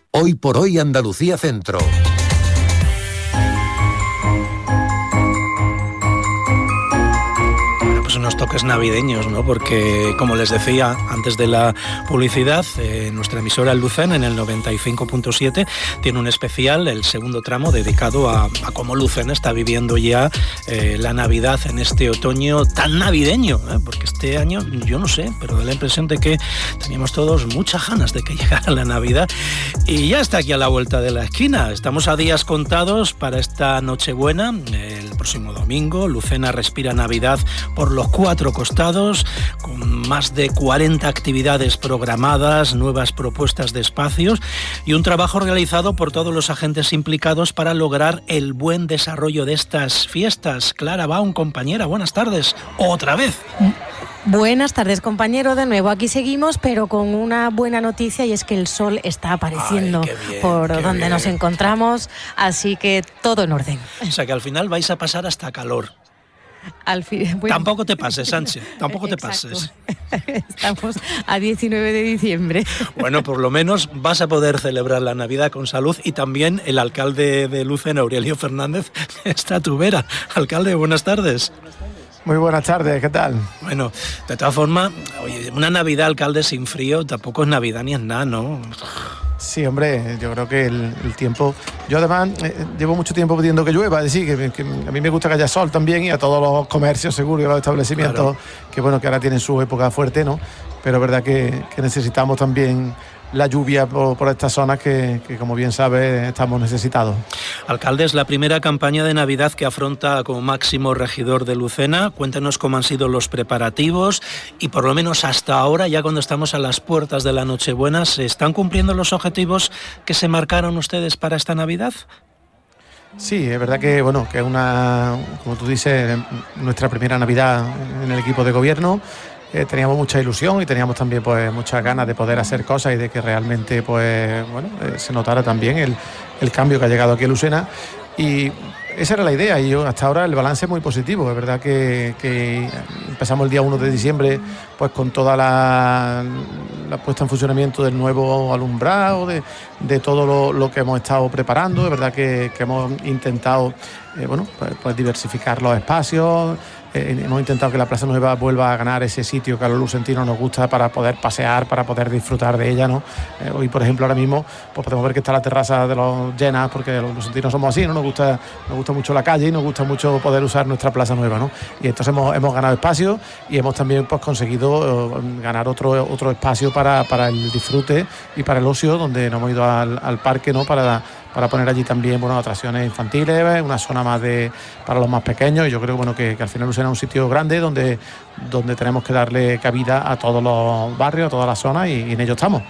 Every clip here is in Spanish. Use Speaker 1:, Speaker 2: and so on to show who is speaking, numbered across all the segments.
Speaker 1: Hoy por hoy Andalucía Centro.
Speaker 2: Unos toques navideños, ¿no? Porque, como les decía antes de la publicidad, nuestra emisora Lucena en el 95.7 tiene un especial, el segundo tramo, dedicado a cómo Lucena está viviendo ya la Navidad en este otoño tan navideño, porque este año, yo no sé, pero da la impresión de que teníamos todos muchas ganas de que llegara la Navidad y ya está aquí a la vuelta de la esquina. Estamos a días contados para esta Nochebuena, el próximo domingo. Lucena respira Navidad por los 4 costados, con más de 40 actividades programadas, nuevas propuestas de espacios y un trabajo realizado por todos los agentes implicados para lograr el buen desarrollo de estas fiestas. Clara Baum, compañera, buenas tardes. Otra vez.
Speaker 3: Buenas tardes, compañero, de nuevo aquí seguimos, pero con una buena noticia, y es que el sol está apareciendo por donde nos encontramos, así que todo en orden.
Speaker 2: O sea que al final vais a pasar hasta calor. Bueno, tampoco te pases, Sánchez, tampoco te pases.
Speaker 3: Estamos a 19 de diciembre.
Speaker 2: Bueno, por lo menos vas a poder celebrar la Navidad con salud, y también el alcalde de Lucena, Aurelio Fernández, está a tu vera. Alcalde, buenas tardes.
Speaker 4: Muy buenas tardes, ¿qué tal?
Speaker 2: Bueno, de todas formas, oye, una Navidad, alcalde, sin frío tampoco es Navidad ni es nada, ¿no?
Speaker 4: Sí, hombre, yo creo que el tiempo... Yo además llevo mucho tiempo pidiendo que llueva, es decir, que a mí me gusta que haya sol también, y a todos los comercios seguros y a los establecimientos, claro, que ahora tienen su época fuerte, ¿no? Pero es verdad que necesitamos también la lluvia por estas zonas que, como bien sabe, estamos necesitados.
Speaker 2: Alcalde, es la primera campaña de Navidad que afronta como máximo regidor de Lucena. Cuéntenos cómo han sido los preparativos y, por lo menos hasta ahora, ya cuando estamos a las puertas de la Nochebuena, ¿se están cumpliendo los objetivos que se marcaron ustedes para esta Navidad?
Speaker 4: Sí, es verdad que, bueno, que es una, como tú dices, nuestra primera Navidad en el equipo de gobierno. Teníamos mucha ilusión y teníamos también pues muchas ganas de poder hacer cosas y de que realmente pues bueno se notara también el cambio que ha llegado aquí a Lucena, y esa era la idea, y hasta ahora el balance es muy positivo. Es verdad que empezamos el día 1 de diciembre pues con toda la puesta en funcionamiento del nuevo alumbrado, de todo lo que hemos estado preparando. Es verdad que hemos intentado pues diversificar los espacios. Hemos intentado que la Plaza Nueva vuelva a ganar ese sitio que a los lucentinos nos gusta para poder pasear, para poder disfrutar de ella, ¿no? Hoy, por ejemplo, ahora mismo pues podemos ver que está la terraza de los llenas, porque los lucentinos somos así, ¿no? Nos gusta mucho la calle y nos gusta mucho poder usar nuestra Plaza Nueva, ¿no? Y entonces hemos ganado espacio y hemos también pues conseguido ganar otro espacio para el disfrute y para el ocio, donde nos hemos ido al parque, ¿no? Para poner allí también atracciones infantiles, una zona más para los más pequeños. Y yo creo que al final Lucena es un sitio grande donde tenemos que darle cabida a todos los barrios, a todas las zonas, y en ello estamos.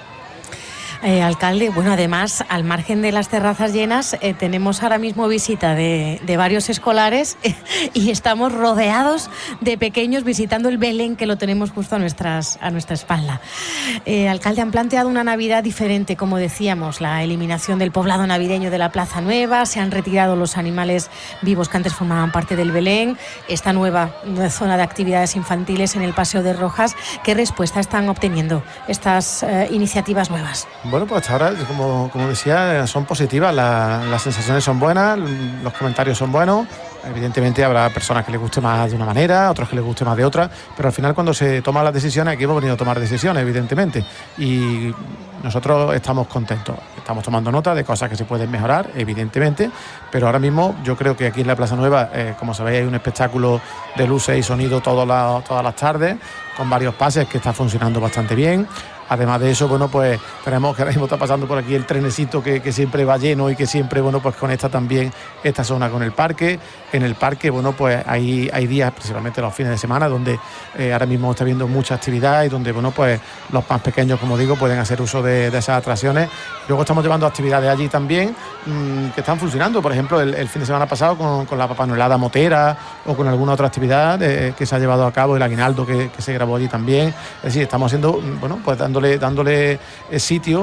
Speaker 3: Alcalde, bueno, además, al margen de las terrazas llenas, tenemos ahora mismo visita de varios escolares y estamos rodeados de pequeños visitando el Belén, que lo tenemos justo a nuestra espalda. Alcalde, han planteado una Navidad diferente, como decíamos, la eliminación del poblado navideño de la Plaza Nueva, se han retirado los animales vivos que antes formaban parte del Belén, esta nueva zona de actividades infantiles en el Paseo de Rojas. ¿Qué respuesta están obteniendo estas iniciativas nuevas?
Speaker 4: Bueno, pues hasta ahora, como decía, son positivas, las sensaciones son buenas, los comentarios son buenos. Evidentemente habrá personas que les guste más de una manera, otros que les guste más de otra, pero al final cuando se toman las decisiones, aquí hemos venido a tomar decisiones, evidentemente, y nosotros estamos contentos, estamos tomando nota de cosas que se pueden mejorar, evidentemente, pero ahora mismo yo creo que aquí en la Plaza Nueva, como sabéis, hay un espectáculo de luces y sonido todas las tardes, con varios pases que está funcionando bastante bien. Además de eso, pues tenemos que ahora mismo está pasando por aquí el trenecito que siempre va lleno y que siempre, pues conecta también esta zona con el parque. En el parque, pues hay días, principalmente los fines de semana, donde ahora mismo está habiendo mucha actividad y donde, pues los más pequeños, como digo, pueden hacer uso de esas atracciones. Luego estamos llevando actividades allí también que están funcionando. Por ejemplo, el fin de semana pasado con la papanuelada motera o con alguna otra actividad que se ha llevado a cabo, el aguinaldo que se grabó allí también. Es decir, estamos haciendo, pues dándole sitio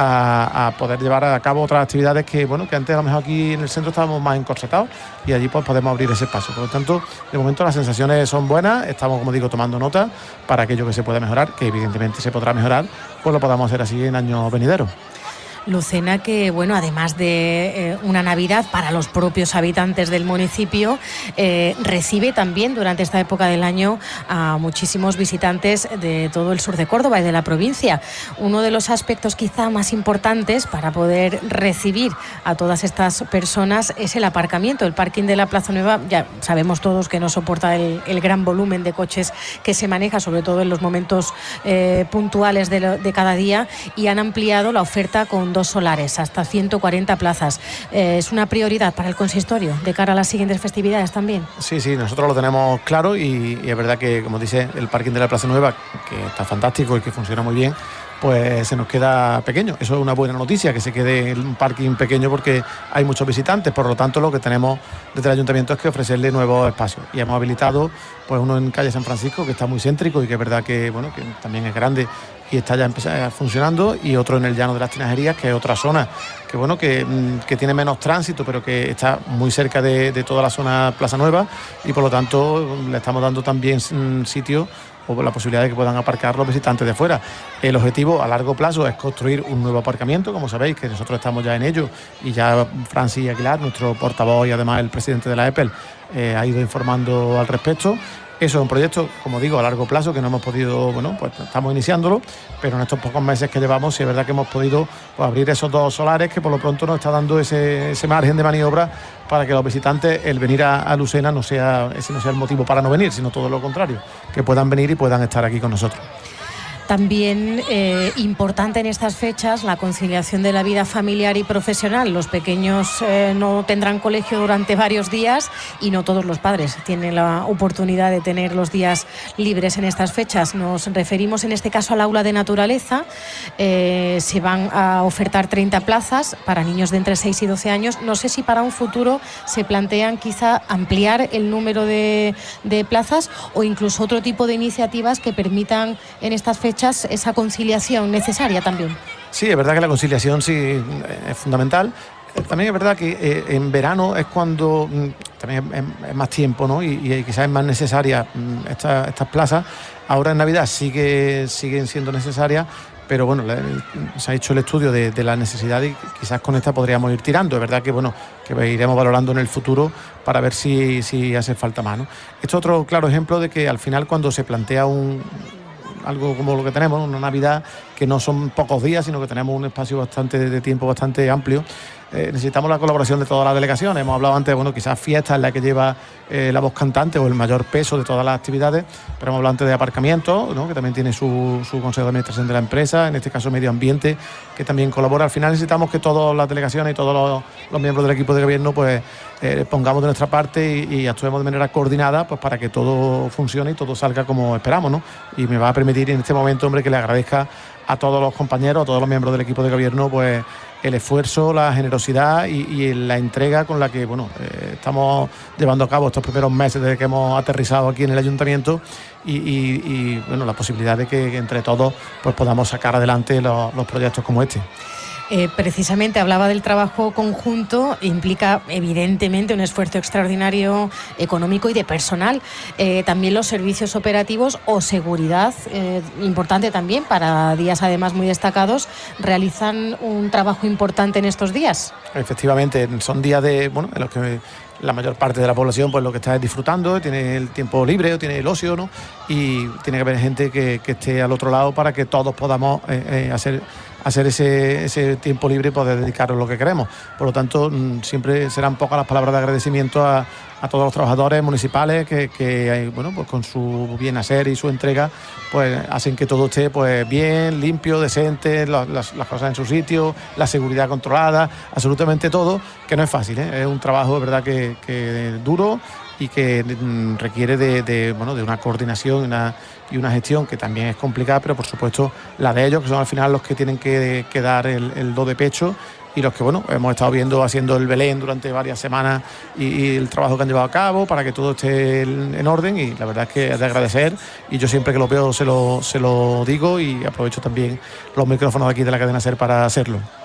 Speaker 4: a poder llevar a cabo otras actividades que antes a lo mejor aquí en el centro estábamos más encorsetados, y allí pues podemos abrir ese espacio. Por lo tanto, de momento las sensaciones son buenas, estamos, como digo, tomando nota para aquello que se pueda mejorar, que evidentemente se podrá mejorar, pues lo podamos hacer así en años venideros.
Speaker 3: Lucena, que bueno, además de una Navidad para los propios habitantes del municipio, recibe también durante esta época del año a muchísimos visitantes de todo el sur de Córdoba y de la provincia. Uno de los aspectos quizá más importantes para poder recibir a todas estas personas es el aparcamiento. El parking de la Plaza Nueva, ya sabemos todos que no soporta el gran volumen de coches que se maneja, sobre todo en los momentos puntuales de cada día, y han ampliado la oferta con 2 solares, hasta 140 plazas. ¿Es una prioridad para el consistorio de cara a las siguientes festividades también?
Speaker 4: Sí, nosotros lo tenemos claro y es verdad que, como dice, el parking de la Plaza Nueva, que está fantástico y que funciona muy bien, pues se nos queda pequeño. Eso es una buena noticia, que se quede un parking pequeño, porque hay muchos visitantes. Por lo tanto, lo que tenemos desde el ayuntamiento es que ofrecerle nuevos espacios, y hemos habilitado pues uno en calle San Francisco, que está muy céntrico y que es verdad que bueno, que también es grande y está ya funcionando, y otro en el Llano de las Tinajerías, que es otra zona que bueno, que tiene menos tránsito, pero que está muy cerca de toda la zona Plaza Nueva, y por lo tanto le estamos dando también sitio o la posibilidad de que puedan aparcar los visitantes de fuera. El objetivo a largo plazo es construir un nuevo aparcamiento, como sabéis que nosotros estamos ya en ello, y ya Francis Aguilar, nuestro portavoz y además el presidente de la EPEL, ha ido informando al respecto. Eso es un proyecto, como digo, a largo plazo, que no hemos podido, bueno, pues estamos iniciándolo, pero en estos pocos meses que llevamos sí es verdad que hemos podido pues abrir esos 2 solares, que por lo pronto nos está dando ese margen de maniobra para que los visitantes, el venir a Lucena, no sea el motivo para no venir, sino todo lo contrario, que puedan venir y puedan estar aquí con nosotros.
Speaker 3: También importante en estas fechas la conciliación de la vida familiar y profesional. Los pequeños no tendrán colegio durante varios días, y no todos los padres tienen la oportunidad de tener los días libres en estas fechas. Nos referimos en este caso al aula de naturaleza. Se van a ofertar 30 plazas para niños de entre 6 y 12 años. No sé si para un futuro se plantean quizá ampliar el número de plazas, o incluso otro tipo de iniciativas que permitan en estas fechas esa conciliación necesaria también.
Speaker 4: Sí, es verdad que la conciliación sí es fundamental. También es verdad que en verano es cuando también es más tiempo, ¿no? Y quizás es más necesaria estas plazas. Ahora en Navidad siguen siendo necesarias, pero bueno, se ha hecho el estudio de la necesidad, y quizás con esta podríamos ir tirando. Es verdad que bueno, que iremos valorando en el futuro para ver si hace falta más, ¿no? Esto es otro claro ejemplo de que al final, cuando se plantea algo como lo que tenemos, una Navidad que no son pocos días, sino que tenemos un espacio de tiempo bastante amplio, necesitamos la colaboración de todas las delegaciones. Hemos hablado antes, bueno, quizás fiesta es la que lleva la voz cantante o el mayor peso de todas las actividades, pero hemos hablado antes de aparcamiento, ¿no? Que también tiene su consejo de administración de la empresa, en este caso medio ambiente, que también colabora. Al final necesitamos que todas las delegaciones y todos los miembros del equipo de gobierno pues pongamos de nuestra parte y actuemos de manera coordinada, pues para que todo funcione y todo salga como esperamos, ¿no? Y me va a permitir en este momento, hombre, que le agradezca a todos los compañeros, a todos los miembros del equipo de gobierno, pues el esfuerzo, la generosidad y la entrega con la que bueno, estamos llevando a cabo estos primeros meses desde que hemos aterrizado aquí en el ayuntamiento, y bueno, la posibilidad de que entre todos pues podamos sacar adelante los proyectos como este.
Speaker 3: Precisamente hablaba del trabajo conjunto, implica evidentemente un esfuerzo extraordinario económico y de personal. También los servicios operativos o seguridad, importante también para días además muy destacados, realizan un trabajo importante en estos días.
Speaker 4: Efectivamente, son días en los que la mayor parte de la población pues lo que está es disfrutando, tiene el tiempo libre o tiene el ocio, ¿no? Y tiene que haber gente que esté al otro lado para que todos podamos hacer ese tiempo libre y poder dedicarlo a lo que queremos. Por lo tanto, siempre serán pocas las palabras de agradecimiento a todos los trabajadores municipales que bueno, pues con su bien hacer y su entrega pues hacen que todo esté pues bien, limpio, decente, las cosas en su sitio, la seguridad controlada, absolutamente todo, que no es fácil, ¿eh? Es un trabajo, de verdad, que duro y que requiere de una coordinación y una gestión que también es complicada, pero por supuesto la de ellos, que son al final los que tienen que dar el do de pecho, y los que bueno, hemos estado haciendo el Belén durante varias semanas y el trabajo que han llevado a cabo para que todo esté en orden, y la verdad es que es de agradecer, y yo siempre que lo veo se lo digo, y aprovecho también los micrófonos aquí de la cadena SER para hacerlo.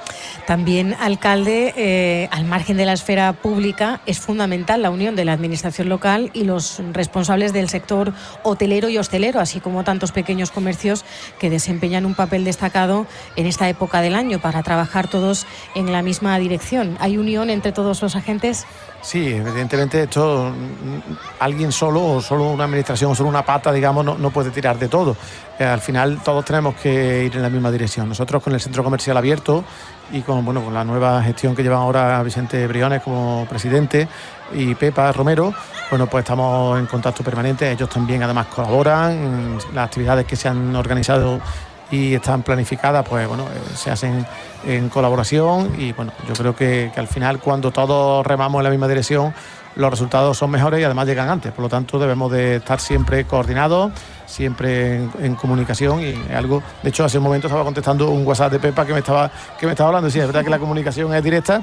Speaker 3: También, alcalde, al margen de la esfera pública, es fundamental la unión de la administración local y los responsables del sector hotelero y hostelero, así como tantos pequeños comercios que desempeñan un papel destacado en esta época del año para trabajar todos en la misma dirección. ¿Hay unión entre todos los agentes?
Speaker 4: Sí, evidentemente esto, alguien solo o solo una administración o solo una pata, digamos, no puede tirar de todo. Al final todos tenemos que ir en la misma dirección. Nosotros con el centro comercial abierto y con la nueva gestión que llevan ahora Vicente Briones como presidente y Pepa Romero, pues estamos en contacto permanente. Ellos también además colaboran. Las actividades que se han organizado y están planificadas, se hacen en colaboración y yo creo que al final, cuando todos remamos en la misma dirección, los resultados son mejores y además llegan antes. Por lo tanto, debemos de estar siempre coordinados, siempre en comunicación, y es algo. De hecho, hace un momento estaba contestando un WhatsApp de Pepa que me estaba hablando. Sí, es verdad que la comunicación es directa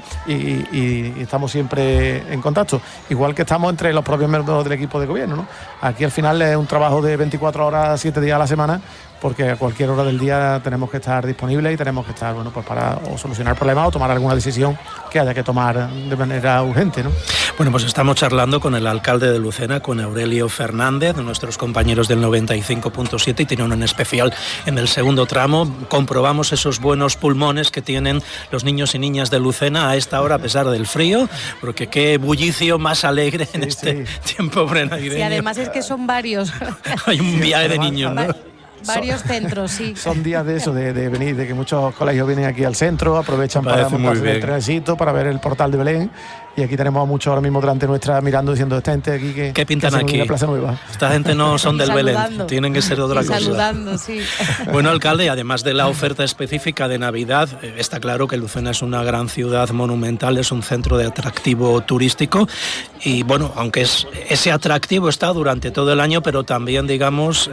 Speaker 4: y estamos siempre en contacto, igual que estamos entre los propios miembros del equipo de gobierno, ¿no? Aquí al final es un trabajo de 24 horas, 7 días a la semana, porque a cualquier hora del día tenemos que estar disponibles y tenemos que estar para o solucionar problemas o tomar alguna decisión que haya que tomar de manera urgente, ¿no?
Speaker 2: Bueno, pues estamos charlando con el alcalde de Lucena, con Aurelio Fernández, de nuestros compañeros del 95.7, y tienen un especial en el segundo tramo. Comprobamos esos buenos pulmones que tienen los niños y niñas de Lucena a esta hora, a pesar del frío, porque qué bullicio más alegre en este tiempo prenavideño.
Speaker 3: Sí, además es que son varios.
Speaker 2: Hay un viaje de niños, ¿no?
Speaker 3: Varios centros, sí.
Speaker 4: Son días de eso, de venir, de que muchos colegios vienen aquí al centro, aprovechan para montarse el trenecito, para ver el portal de Belén. Y aquí tenemos a muchos ahora mismo delante nuestra mirando, diciendo, esta gente aquí
Speaker 2: ¿qué pintan aquí?
Speaker 4: En la Plaza Nueva.
Speaker 2: Esta gente no son del Belén, tienen que ser de otra cosa.
Speaker 3: Saludando, sí.
Speaker 2: Bueno, alcalde, además de la oferta específica de Navidad, está claro que Lucena es una gran ciudad monumental, es un centro de atractivo turístico y aunque ese atractivo está durante todo el año, pero también, digamos,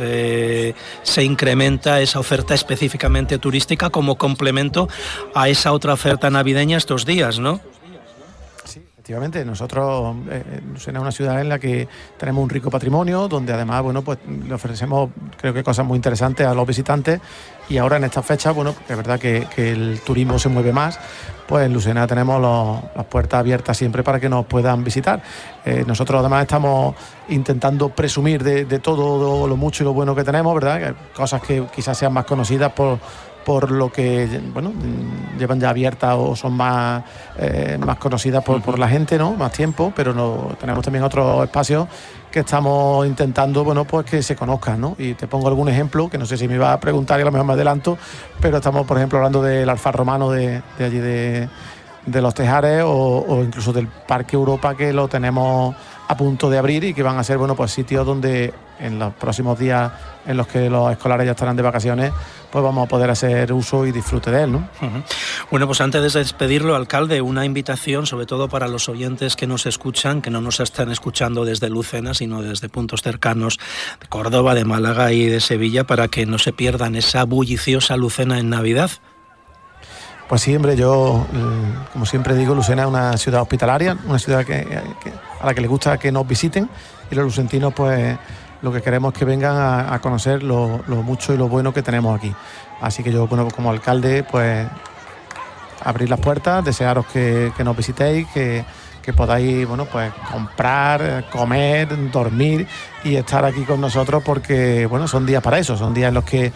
Speaker 2: se incrementa esa oferta específicamente turística como complemento a esa otra oferta navideña estos días, ¿no?
Speaker 4: Efectivamente, nosotros Lucena es una ciudad en la que tenemos un rico patrimonio, donde además le ofrecemos, creo que, cosas muy interesantes a los visitantes, y ahora en estas fechas, es verdad que el turismo se mueve más, pues en Lucena tenemos las puertas abiertas siempre para que nos puedan visitar. Nosotros además estamos intentando presumir de todo lo mucho y lo bueno que tenemos, ¿verdad? Cosas que quizás sean más conocidas por lo que llevan ya abiertas o son más conocidas por la gente, ¿no? Más tiempo, pero tenemos también otros espacios que estamos intentando que se conozcan, ¿no? Y te pongo algún ejemplo, que no sé si me iba a preguntar y a lo mejor me adelanto, pero estamos, por ejemplo, hablando del Alfar Romano de allí de Los Tejares, o incluso del Parque Europa, que lo tenemos a punto de abrir y que van a ser sitios donde en los próximos días en los que los escolares ya estarán de vacaciones, pues vamos a poder hacer uso y disfrute de él, ¿no?
Speaker 2: Uh-huh. Bueno, pues antes de despedirlo, alcalde, una invitación sobre todo para los oyentes que nos escuchan, que no nos están escuchando desde Lucena, sino desde puntos cercanos de Córdoba, de Málaga y de Sevilla, para que no se pierdan esa bulliciosa Lucena en Navidad.
Speaker 4: Pues sí, hombre, yo, como siempre digo, Lucena es una ciudad hospitalaria, una ciudad a la que les gusta que nos visiten, y los lucentinos, pues, lo que queremos es que vengan a conocer lo mucho y lo bueno que tenemos aquí. Así que yo, como alcalde, pues, abrir las puertas, desearos que nos visitéis, que podáis, comprar, comer, dormir y estar aquí con nosotros, porque, son días para eso, son días en los que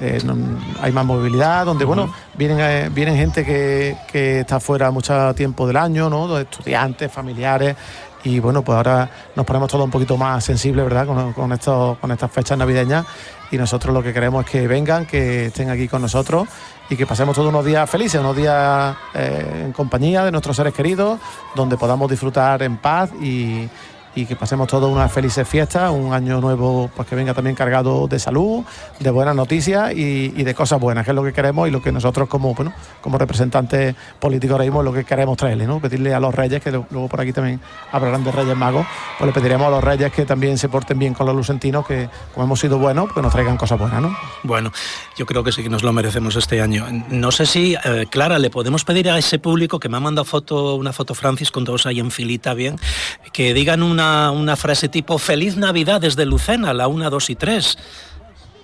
Speaker 4: hay más movilidad, donde, vienen gente que está fuera mucho tiempo del año, ¿no? Estudiantes, familiares. Y pues ahora nos ponemos todos un poquito más sensibles, ¿verdad? Con estas fechas navideñas, y nosotros lo que queremos es que vengan, que estén aquí con nosotros y que pasemos todos unos días felices, unos días en compañía de nuestros seres queridos, donde podamos disfrutar en paz y que pasemos todos unas felices fiestas, un año nuevo pues que venga también cargado de salud, de buenas noticias y de cosas buenas, que es lo que queremos y lo que nosotros como representantes políticos ahora mismo es lo que queremos traerle, ¿no? Pedirle a los reyes, que luego por aquí también hablarán de Reyes Magos, pues le pediremos a los reyes que también se porten bien con los lucentinos, que como hemos sido buenos, pues nos traigan cosas buenas, ¿no?
Speaker 2: Bueno, yo creo que sí que nos lo merecemos este año. No sé si, Clara, le podemos pedir a ese público que me ha mandado una foto Francis, con todos ahí en filita bien, que digan una frase tipo Feliz Navidad desde Lucena, la 1, 2 y 3.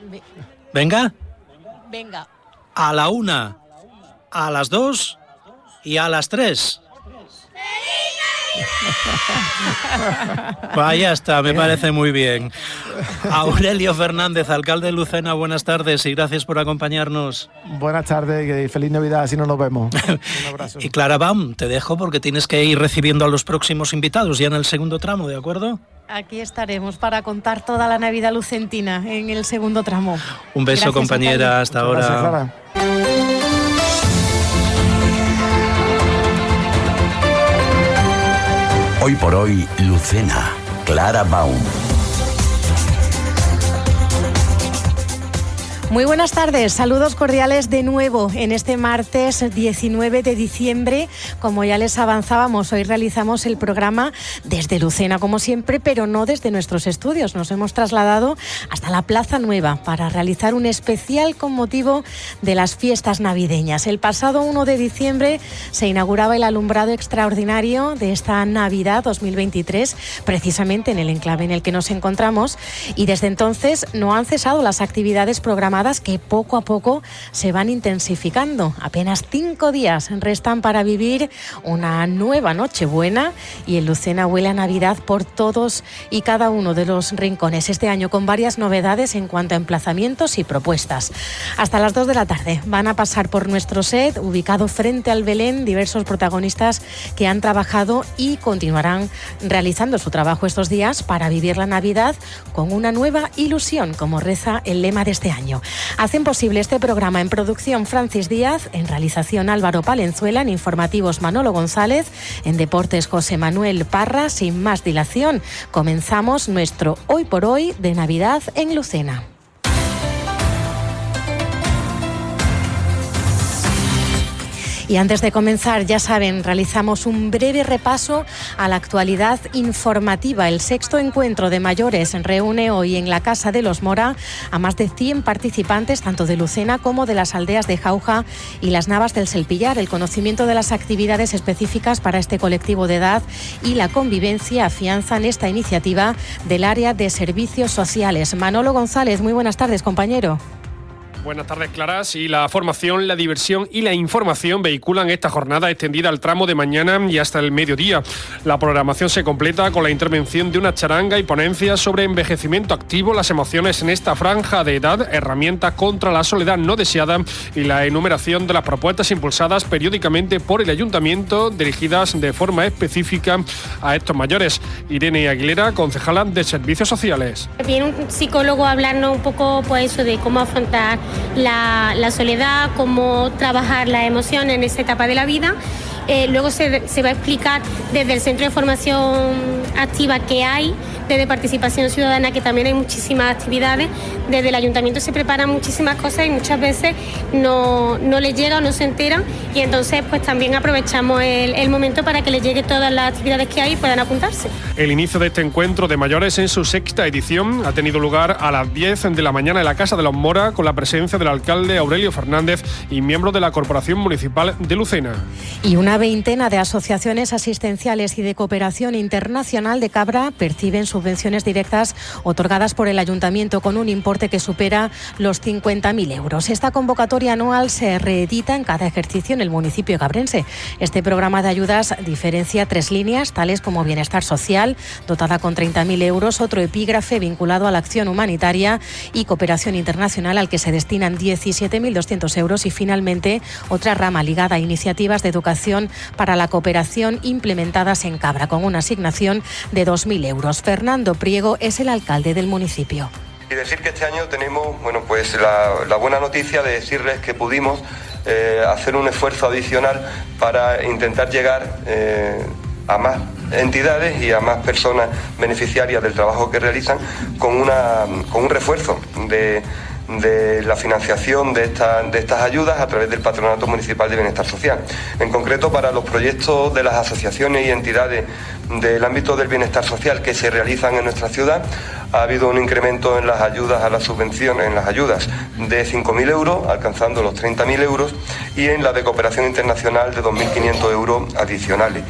Speaker 2: ¿Venga?
Speaker 3: Venga.
Speaker 2: A la 1, a las 2 Y a las 3. Vaya está, me parece muy bien. Aurelio Fernández, alcalde de Lucena, buenas tardes y gracias por acompañarnos.
Speaker 4: Buenas tardes y feliz Navidad, así no nos vemos. Un abrazo.
Speaker 2: Y Clara Baum, te dejo porque tienes que ir recibiendo a los próximos invitados ya en el segundo tramo, ¿de acuerdo?
Speaker 3: Aquí estaremos para contar toda la Navidad lucentina en el segundo tramo.
Speaker 2: Un beso, gracias, compañera, hasta ahora.
Speaker 4: Gracias, Clara.
Speaker 1: Hoy por hoy, Lucena, Clara Baum.
Speaker 3: Muy buenas tardes, saludos cordiales de nuevo en este martes 19 de diciembre. Como ya les avanzábamos, hoy realizamos el programa desde Lucena, como siempre, pero no desde nuestros estudios. Nos hemos trasladado hasta la Plaza Nueva para realizar un especial con motivo de las fiestas navideñas. El pasado 1 de diciembre se inauguraba el alumbrado extraordinario de esta Navidad 2023, precisamente en el enclave en el que nos encontramos, y desde entonces no han cesado las actividades programadas que poco a poco se van intensificando. Apenas 5 días restan para vivir una nueva Nochebuena y en Lucena huele a Navidad por todos y cada uno de los rincones. Este año con varias novedades en cuanto a emplazamientos y propuestas. Hasta las 2 de la tarde van a pasar por nuestro set, ubicado frente al Belén, diversos protagonistas que han trabajado y continuarán realizando su trabajo estos días para vivir la Navidad con una nueva ilusión, como reza el lema de este año. Hacen posible este programa en producción Francis Díaz, en realización Álvaro Palenzuela, en informativos Manolo González, en deportes José Manuel Parra. Sin más dilación, comenzamos nuestro Hoy por Hoy de Navidad en Lucena. Y antes de comenzar, ya saben, realizamos un breve repaso a la actualidad informativa. El 6º encuentro de mayores reúne hoy en la Casa de los Mora a más de 100 participantes, tanto de Lucena como de las aldeas de Jauja y las Navas del Selpillar. El conocimiento de las actividades específicas para este colectivo de edad y la convivencia afianzan esta iniciativa del área de servicios sociales. Manolo González, muy buenas tardes, compañero.
Speaker 5: Buenas tardes, Clara. Sí, la formación, la diversión y la información vehiculan esta jornada extendida al tramo de mañana y hasta el mediodía. La programación se completa con la intervención de una charanga y ponencias sobre envejecimiento activo, las emociones en esta franja de edad, herramientas contra la soledad no deseada y la enumeración de las propuestas impulsadas periódicamente por el Ayuntamiento dirigidas de forma específica a estos mayores. Irene Aguilera, concejala de Servicios Sociales.
Speaker 6: Viene un psicólogo a hablarnos un poco pues eso de cómo afrontar la soledad, cómo trabajar las emociones en esa etapa de la vida. Luego se va a explicar desde el centro de formación activa que hay, desde participación ciudadana, que también hay muchísimas actividades. Desde el ayuntamiento se preparan muchísimas cosas y muchas veces no les llega o no se enteran, y entonces pues también aprovechamos el momento para que les llegue todas las actividades que hay y puedan apuntarse.
Speaker 5: El inicio de este encuentro de mayores en su 6ª edición ha tenido lugar a las 10 de la mañana en la Casa de los Mora, con la presencia del alcalde Aurelio Fernández y miembros de la Corporación Municipal de Lucena.
Speaker 3: Y una veintena de asociaciones asistenciales y de cooperación internacional de Cabra perciben subvenciones directas otorgadas por el Ayuntamiento con un importe que supera los 50.000 euros. Esta convocatoria anual se reedita en cada ejercicio en el municipio cabrense. Este programa de ayudas diferencia 3 líneas, tales como bienestar social, dotada con 30.000 euros, otro epígrafe vinculado a la acción humanitaria y cooperación internacional, al que se destinan 17.200 euros, y finalmente otra rama ligada a iniciativas de educación para la cooperación implementadas en Cabra, con una asignación de 2.000 euros. Fernando Priego es el alcalde del municipio.
Speaker 7: Y decir que este año tenemos, bueno, pues la buena noticia de decirles que pudimos hacer un esfuerzo adicional para intentar llegar a más entidades y a más personas beneficiarias del trabajo que realizan con un refuerzo de la financiación de estas ayudas a través del Patronato Municipal de Bienestar Social. En concreto, para los proyectos de las asociaciones y entidades del ámbito del bienestar social que se realizan en nuestra ciudad, ha habido un incremento en las ayudas a la subvención, en las ayudas de 5.000 euros, alcanzando los 30.000 euros, y en la de cooperación internacional de 2.500 euros adicionales.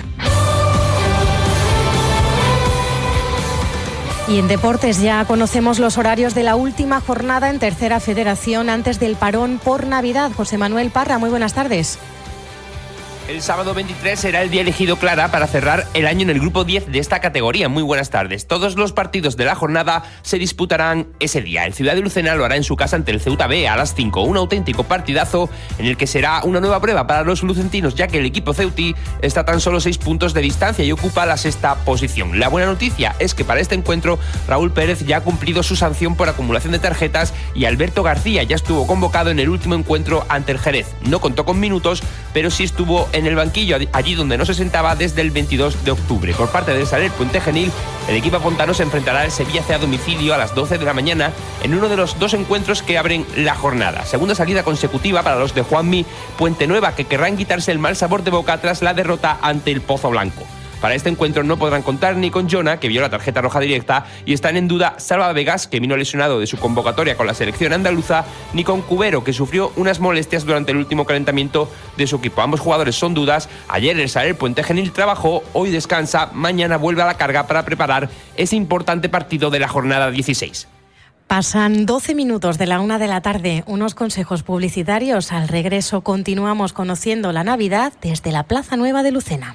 Speaker 3: Y en deportes ya conocemos los horarios de la última jornada en Tercera Federación antes del parón por Navidad. José Manuel Parra, muy buenas tardes.
Speaker 8: El sábado 23 será el día elegido, Clara, para cerrar el año en el grupo 10 de esta categoría. Muy buenas tardes. Todos los partidos de la jornada se disputarán ese día. El Ciudad de Lucena lo hará en su casa ante el Ceuta B a las 5. Un auténtico partidazo en el que será una nueva prueba para los lucentinos, ya que el equipo ceutí está a tan solo 6 puntos de distancia y ocupa la 6ª posición. La buena noticia es que para este encuentro Raúl Pérez ya ha cumplido su sanción por acumulación de tarjetas y Alberto García ya estuvo convocado en el último encuentro ante el Jerez. No contó con minutos, pero sí estuvo en el banquillo, allí donde no se sentaba desde el 22 de octubre. Por parte del Saler Puente Genil, el equipo apontano se enfrentará al Sevilla C a domicilio a las 12 de la mañana en uno de los 2 encuentros que abren la jornada. Segunda salida consecutiva para los de Juanmi Puente Nueva, que querrán quitarse el mal sabor de boca tras la derrota ante el Pozo Blanco. Para este encuentro no podrán contar ni con Jonah, que vio la tarjeta roja directa, y están en duda Salva Vegas, que vino lesionado de su convocatoria con la selección andaluza, ni con Cubero, que sufrió unas molestias durante el último calentamiento de su equipo. Ambos jugadores son dudas. Ayer el Saler Puente Genil trabajó, hoy descansa, mañana vuelve a la carga para preparar ese importante partido de la jornada 16.
Speaker 3: Pasan 12 minutos de la 1 de la tarde. Unos consejos publicitarios. Al regreso continuamos conociendo la Navidad desde la Plaza Nueva de Lucena.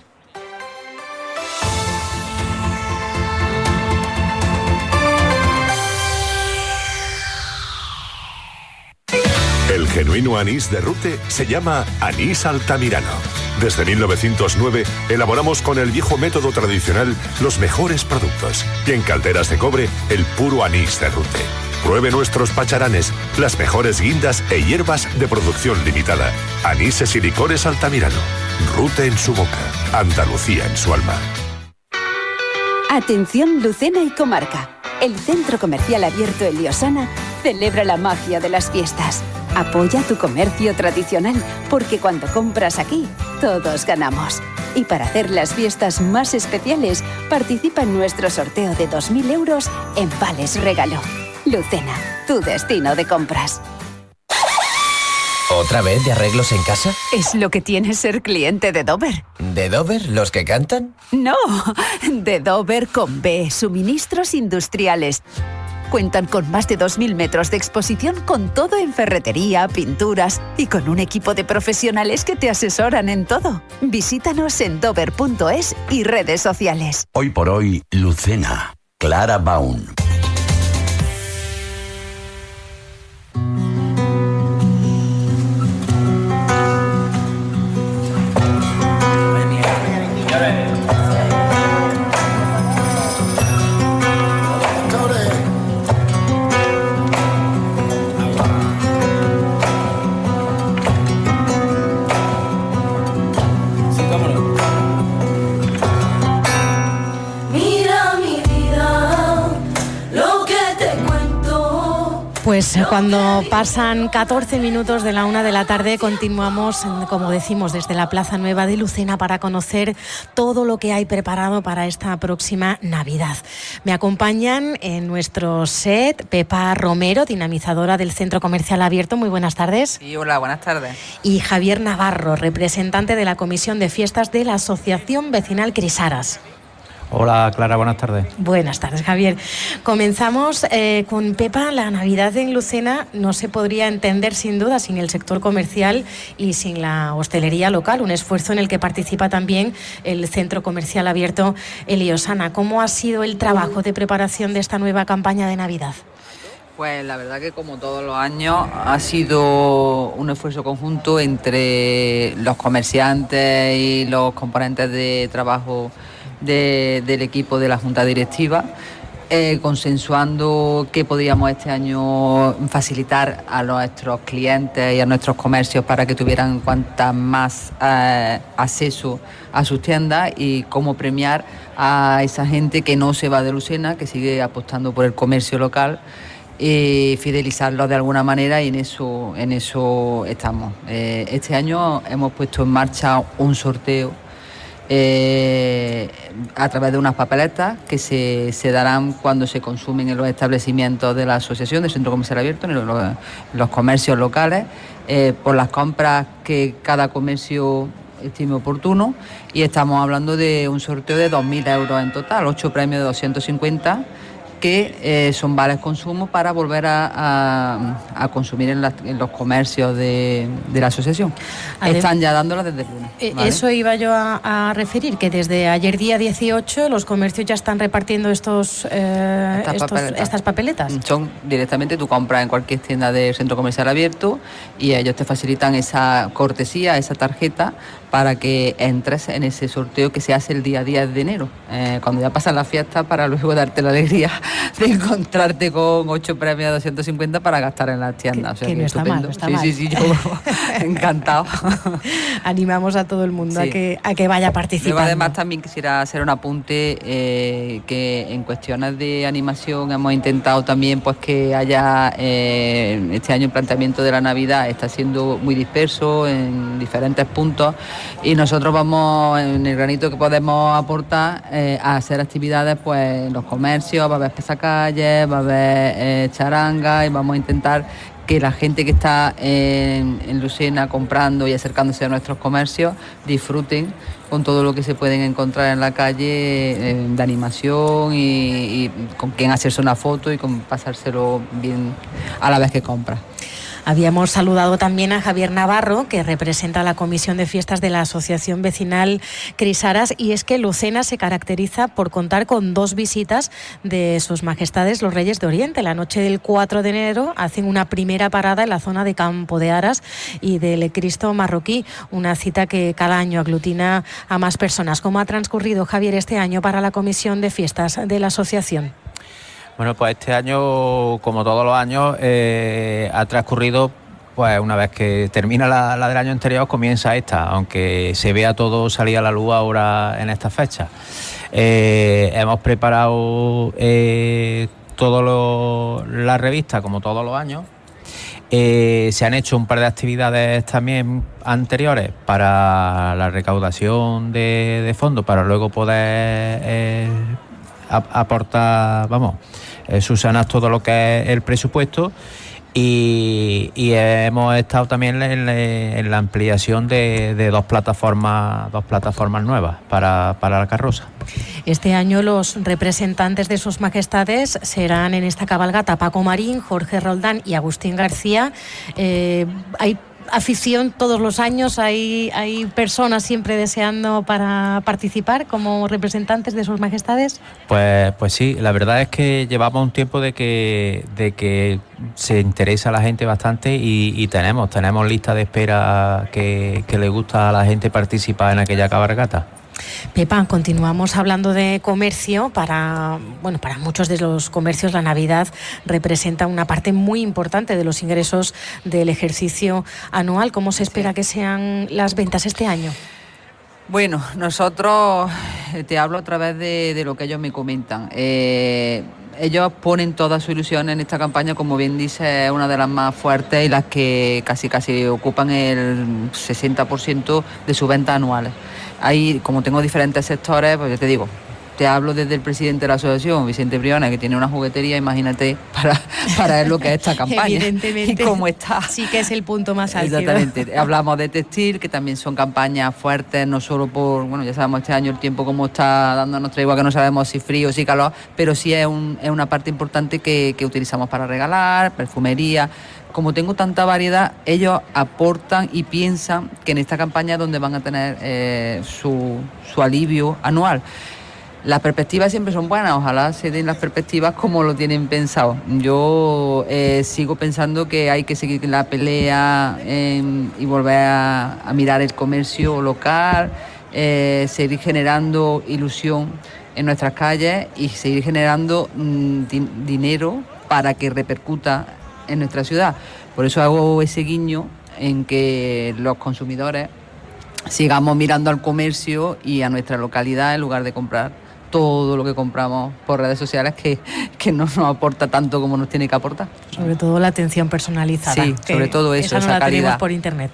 Speaker 9: El genuino anís de Rute se llama anís altamirano. Desde 1909 elaboramos con el viejo método tradicional los mejores productos. Y en calderas de cobre, el puro anís de Rute. Pruebe nuestros pacharanes, las mejores guindas e hierbas de producción limitada. Anises y licores altamirano. Rute en su boca, Andalucía en su alma.
Speaker 10: Atención Lucena y comarca. El Centro Comercial Abierto Eliosana celebra la magia de las fiestas. Apoya tu comercio tradicional, porque cuando compras aquí, todos ganamos. Y para hacer las fiestas más especiales, participa en nuestro sorteo de 2.000 euros en vales regalo. Lucena, tu destino de compras.
Speaker 11: ¿Otra vez de arreglos en casa?
Speaker 10: Es lo que tiene ser cliente de Dover.
Speaker 11: ¿De Dover, los que cantan?
Speaker 10: No, de Dover con B, suministros industriales. Cuentan con más de 2.000 metros de exposición, con todo en ferretería, pinturas y con un equipo de profesionales que te asesoran en todo. Visítanos en dover.es y redes sociales.
Speaker 1: Hoy por hoy, Lucena. Clara Baun.
Speaker 3: Pues cuando pasan 14 minutos de la 1 de la tarde continuamos, como decimos, desde la Plaza Nueva de Lucena para conocer todo lo que hay preparado para esta próxima Navidad. Me acompañan en nuestro set Pepa Romero, dinamizadora del Centro Comercial Abierto. Muy buenas tardes.
Speaker 12: Sí, hola, buenas tardes.
Speaker 3: Y Javier Navarro, representante de la Comisión de Fiestas de la Asociación Vecinal Crisaras.
Speaker 13: Hola Clara, buenas tardes.
Speaker 3: Buenas tardes, Javier. Comenzamos con Pepa. La Navidad en Lucena no se podría entender sin duda sin el sector comercial y sin la hostelería local, un esfuerzo en el que participa también el Centro Comercial Abierto Eliosana. ¿Cómo ha sido el trabajo de preparación de esta nueva campaña de Navidad?
Speaker 12: Pues la verdad que como todos los años ha sido un esfuerzo conjunto entre los comerciantes y los componentes de trabajo del equipo de la Junta Directiva, consensuando qué podíamos este año facilitar a nuestros clientes y a nuestros comercios para que tuvieran cuanta más acceso a sus tiendas y cómo premiar a esa gente que no se va de Lucena, que sigue apostando por el comercio local, y fidelizarlos de alguna manera, y en eso estamos. Este año hemos puesto en marcha un sorteo a través de unas papeletas que se darán cuando se consumen en los establecimientos de la Asociación del Centro Comercial Abierto, en los comercios locales, por las compras que cada comercio estime oportuno, y estamos hablando de un sorteo de 2.000 euros en total, 8 premios de 250 que son vales consumos para volver a consumir en los comercios de la asociación. Están ya dándola desde el lunes. ¿Vale?
Speaker 3: Eso iba yo a referir, que desde ayer día 18 los comercios ya están repartiendo estas papeletas.
Speaker 12: Son directamente, tú compras en cualquier tienda del centro comercial abierto y ellos te facilitan esa cortesía, esa tarjeta, para que entres en ese sorteo que se hace el día 10 de enero, cuando ya pasan las fiestas, para luego darte la alegría de encontrarte con 8 premios de 250 para gastar en las tiendas. O sea,
Speaker 3: que no está mal, no está mal.
Speaker 12: Sí, yo encantado.
Speaker 3: Animamos a todo el mundo a que vaya participando.
Speaker 12: Yo además también quisiera hacer un apunte, que en cuestiones de animación hemos intentado también pues que haya, este año el planteamiento de la Navidad está siendo muy disperso en diferentes puntos, y nosotros vamos, en el granito que podemos aportar, a hacer actividades pues en los comercios. Va a haber pasacalles, va a haber charanga, y vamos a intentar que la gente que está en Lucena comprando y acercándose a nuestros comercios disfruten con todo lo que se pueden encontrar en la calle, de animación, y con quien hacerse una foto y con pasárselo bien a la vez que compra.
Speaker 3: Habíamos saludado también a Javier Navarro, que representa la Comisión de Fiestas de la Asociación Vecinal Crisaras, y es que Lucena se caracteriza por contar con 2 visitas de Sus Majestades los Reyes de Oriente. La noche del 4 de enero hacen una primera parada en la zona de Campo de Aras y del Cristo Marroquí, una cita que cada año aglutina a más personas. ¿Cómo ha transcurrido, Javier, este año para la Comisión de Fiestas de la Asociación?
Speaker 13: Bueno, pues este año, como todos los años, ha transcurrido, pues una vez que termina la del año anterior, comienza esta, aunque se vea todo salir a la luz ahora en esta fecha. Hemos preparado la revista, como todos los años. Se han hecho un par de actividades también anteriores para la recaudación de fondos, para luego poder aportar, subsanar todo lo que es el presupuesto, y hemos estado también en la ampliación de 2 plataformas nuevas para la carroza.
Speaker 3: Este año los representantes de Sus Majestades serán en esta cabalgata Paco Marín, Jorge Roldán y Agustín García. Hay afición todos los años, hay personas siempre deseando para participar como representantes de Sus Majestades.
Speaker 13: Pues sí, la verdad es que llevamos un tiempo de que se interesa a la gente bastante, y tenemos lista de espera que le gusta a la gente participar en aquella cabalgata.
Speaker 3: Pepa, continuamos hablando de comercio. Para muchos de los comercios la Navidad representa una parte muy importante de los ingresos del ejercicio anual. ¿Cómo se espera que sean las ventas este año?
Speaker 12: Bueno, nosotros, te hablo a través de lo que ellos me comentan. Ellos ponen toda su ilusión en esta campaña, como bien dice, es una de las más fuertes y las que casi ocupan el 60% de sus ventas anuales. Ahí, como tengo diferentes sectores, pues yo te digo, te hablo desde el presidente de la asociación, Vicente Briones, que tiene una juguetería, imagínate, para ver lo que es esta campaña.
Speaker 3: Evidentemente,
Speaker 12: y cómo está.
Speaker 3: Sí que es el punto más álgido.
Speaker 12: Exactamente. Hablamos de textil, que también son campañas fuertes, no solo ya sabemos este año el tiempo como está dándonos tregua, que no sabemos si frío o si calor, pero sí es una parte importante que utilizamos para regalar, perfumería. Como tengo tanta variedad, ellos aportan y piensan que en esta campaña es donde van a tener su alivio anual. Las perspectivas siempre son buenas, ojalá se den las perspectivas como lo tienen pensado. Yo sigo pensando que hay que seguir la pelea y volver a mirar el comercio local, seguir generando ilusión en nuestras calles y seguir generando dinero para que repercuta en nuestra ciudad. Por eso hago ese guiño en que los consumidores sigamos mirando al comercio y a nuestra localidad en lugar de comprar todo lo que compramos por redes sociales, que no nos aporta tanto como nos tiene que aportar.
Speaker 3: Sobre todo la atención personalizada.
Speaker 12: Sí, sobre todo eso,
Speaker 3: esa no la
Speaker 12: calidad.
Speaker 3: Tenemos por internet.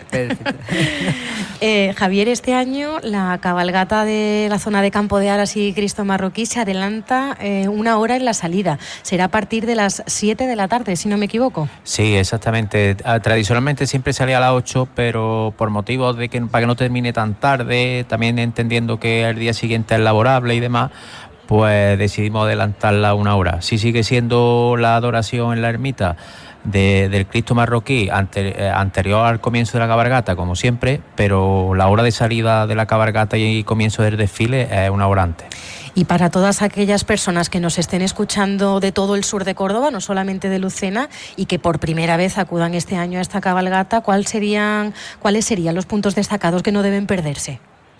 Speaker 3: Javier, este año la cabalgata de la zona de Campo de Aras y Cristo Marroquí se adelanta 1 hora en la salida. Será a partir de las 7 de la tarde, si no me equivoco.
Speaker 13: Sí, exactamente. Tradicionalmente siempre salía a las 8, pero por motivos de que para que no termine tan tarde, también entendiendo que el día siguiente es laborable y demás, pues decidimos adelantarla una hora. Sí sigue siendo la adoración en la ermita del Cristo marroquí anterior al comienzo de la cabalgata, como siempre, pero la hora de salida de la cabalgata y comienzo del desfile es una hora antes.
Speaker 3: Y para todas aquellas personas que nos estén escuchando de todo el sur de Córdoba, no solamente de Lucena, y que por primera vez acudan este año a esta cabalgata, ¿cuáles serían los puntos destacados que no deben perderse?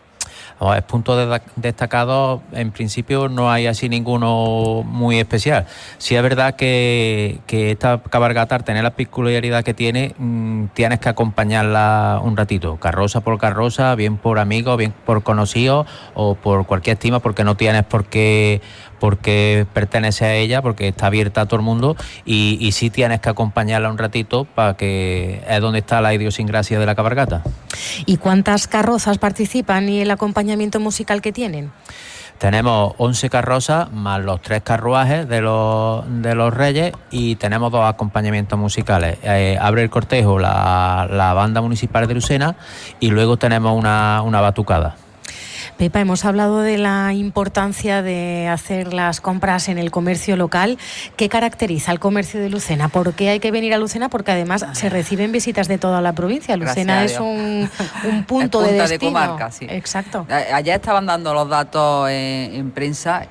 Speaker 13: Puntos destacados, en principio no hay así ninguno muy especial. Sí es verdad que esta cabalgata, al tener la peculiaridad que tiene, tienes que acompañarla un ratito, carroza por carroza, bien por amigos, bien por conocidos o por cualquier estima, porque no tienes por qué pertenece a ella, porque está abierta a todo el mundo, y sí tienes que acompañarla un ratito, para que es donde está la idiosincrasia de la cabalgata.
Speaker 3: ¿Y cuántas carrozas participan y el acompañamiento musical que tienen?
Speaker 13: Tenemos 11 carrozas más los 3 carruajes de los Reyes, y tenemos 2 acompañamientos musicales. Abre el cortejo la banda municipal de Lucena, y luego tenemos una batucada.
Speaker 3: Pepa, hemos hablado de la importancia de hacer las compras en el comercio local. ¿Qué caracteriza al comercio de Lucena? ¿Por qué hay que venir a Lucena? Porque además se reciben visitas de toda la provincia. Lucena es un punto de destino.
Speaker 12: De comarca, sí.
Speaker 3: Exacto.
Speaker 12: Ayer estaban dando los datos en prensa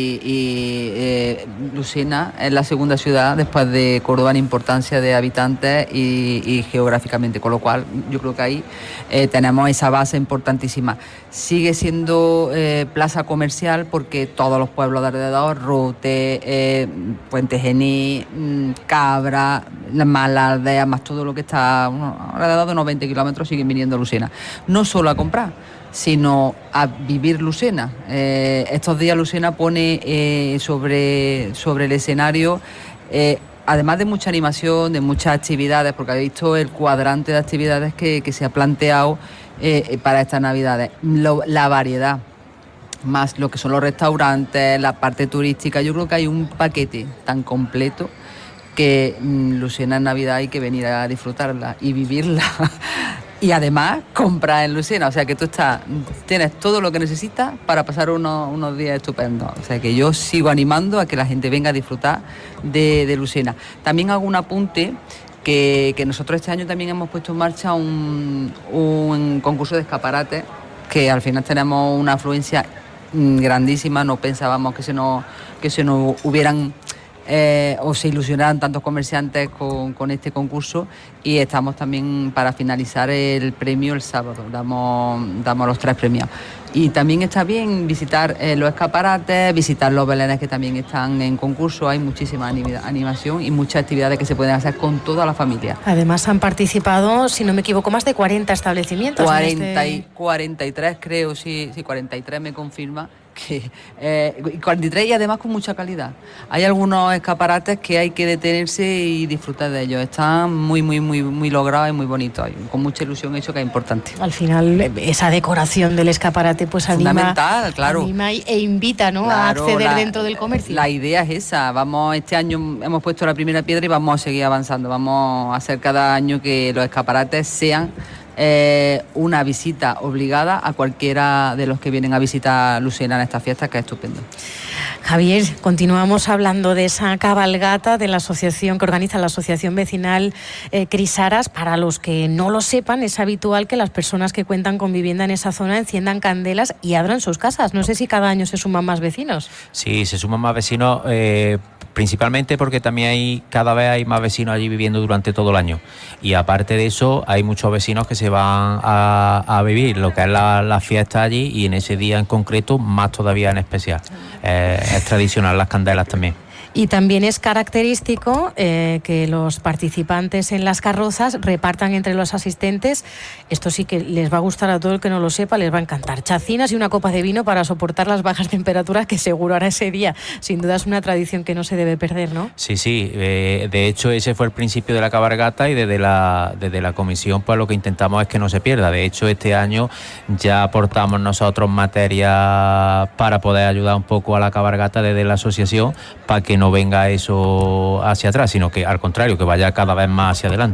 Speaker 12: y Lucena es la segunda ciudad después de Córdoba en importancia de habitantes y geográficamente, con lo cual yo creo que ahí tenemos esa base importantísima. Sigue siendo plaza comercial porque todos los pueblos de alrededor, Rute, Puente Genil, Cabra, más la aldea, más todo lo que está alrededor de unos 20 kilómetros, siguen viniendo a Lucena. No solo a comprar, sino a vivir Lucena. Estos días Lucena pone sobre el escenario, además de mucha animación, de muchas actividades, porque habéis visto el cuadrante de actividades que se ha planteado para estas Navidades. La variedad, más lo que son los restaurantes, la parte turística, yo creo que hay un paquete tan completo que Lucena en Navidad hay que venir a disfrutarla y vivirla. Y además comprar en Lucena, o sea que tú tienes todo lo que necesitas para pasar unos días estupendos. O sea que yo sigo animando a que la gente venga a disfrutar de Lucena. También hago un apunte que nosotros este año también hemos puesto en marcha un concurso de escaparates, que al final tenemos una afluencia grandísima. No pensábamos que se nos hubieran o se ilusionaran tantos comerciantes con este concurso, y estamos también para finalizar el premio el sábado, damos los 3 premios. Y también está bien visitar los escaparates, visitar los belenes que también están en concurso. Hay muchísima animación y muchas actividades que se pueden hacer con toda la familia.
Speaker 3: Además han participado, si no me equivoco, más de 40 establecimientos.
Speaker 12: 43 creo, sí, 43 me confirma. 43 y además con mucha calidad. Hay algunos escaparates que hay que detenerse y disfrutar de ellos. Están muy, muy, muy, muy logrados y muy bonitos, y con mucha ilusión, eso que es importante.
Speaker 3: Al final esa decoración del escaparate pues anima,
Speaker 12: claro,
Speaker 3: e invita, ¿no?, claro, a acceder dentro del comercio.
Speaker 12: La idea es esa. Este año hemos puesto la primera piedra y vamos a seguir avanzando. Vamos a hacer cada año que los escaparates sean una visita obligada a cualquiera de los que vienen a visitar Lucena en estas fiestas, que es estupendo.
Speaker 3: Javier, continuamos hablando de esa cabalgata de la asociación que organiza la Asociación Vecinal Crisaras. Para los que no lo sepan, es habitual que las personas que cuentan con vivienda en esa zona enciendan candelas y abran sus casas. No sé si cada año se suman más vecinos.
Speaker 13: Sí, se suman más vecinos, principalmente porque también cada vez hay más vecinos allí viviendo durante todo el año, y aparte de eso hay muchos vecinos que se van a vivir lo que es la fiesta allí, y en ese día en concreto más todavía en especial. Es tradicional las candelas también.
Speaker 3: Y también es característico que los participantes en las carrozas repartan entre los asistentes, esto sí que les va a gustar a todo el que no lo sepa, les va a encantar, chacinas y una copa de vino para soportar las bajas temperaturas que seguro hará ese día. Sin duda es una tradición que no se debe perder, ¿no?
Speaker 13: Sí, de hecho ese fue el principio de la cabalgata, y desde la comisión pues lo que intentamos es que no se pierda. De hecho este año ya aportamos nosotros materia para poder ayudar un poco a la cabalgata desde la asociación, para que no venga eso hacia atrás, sino que al contrario, que vaya cada vez más hacia adelante.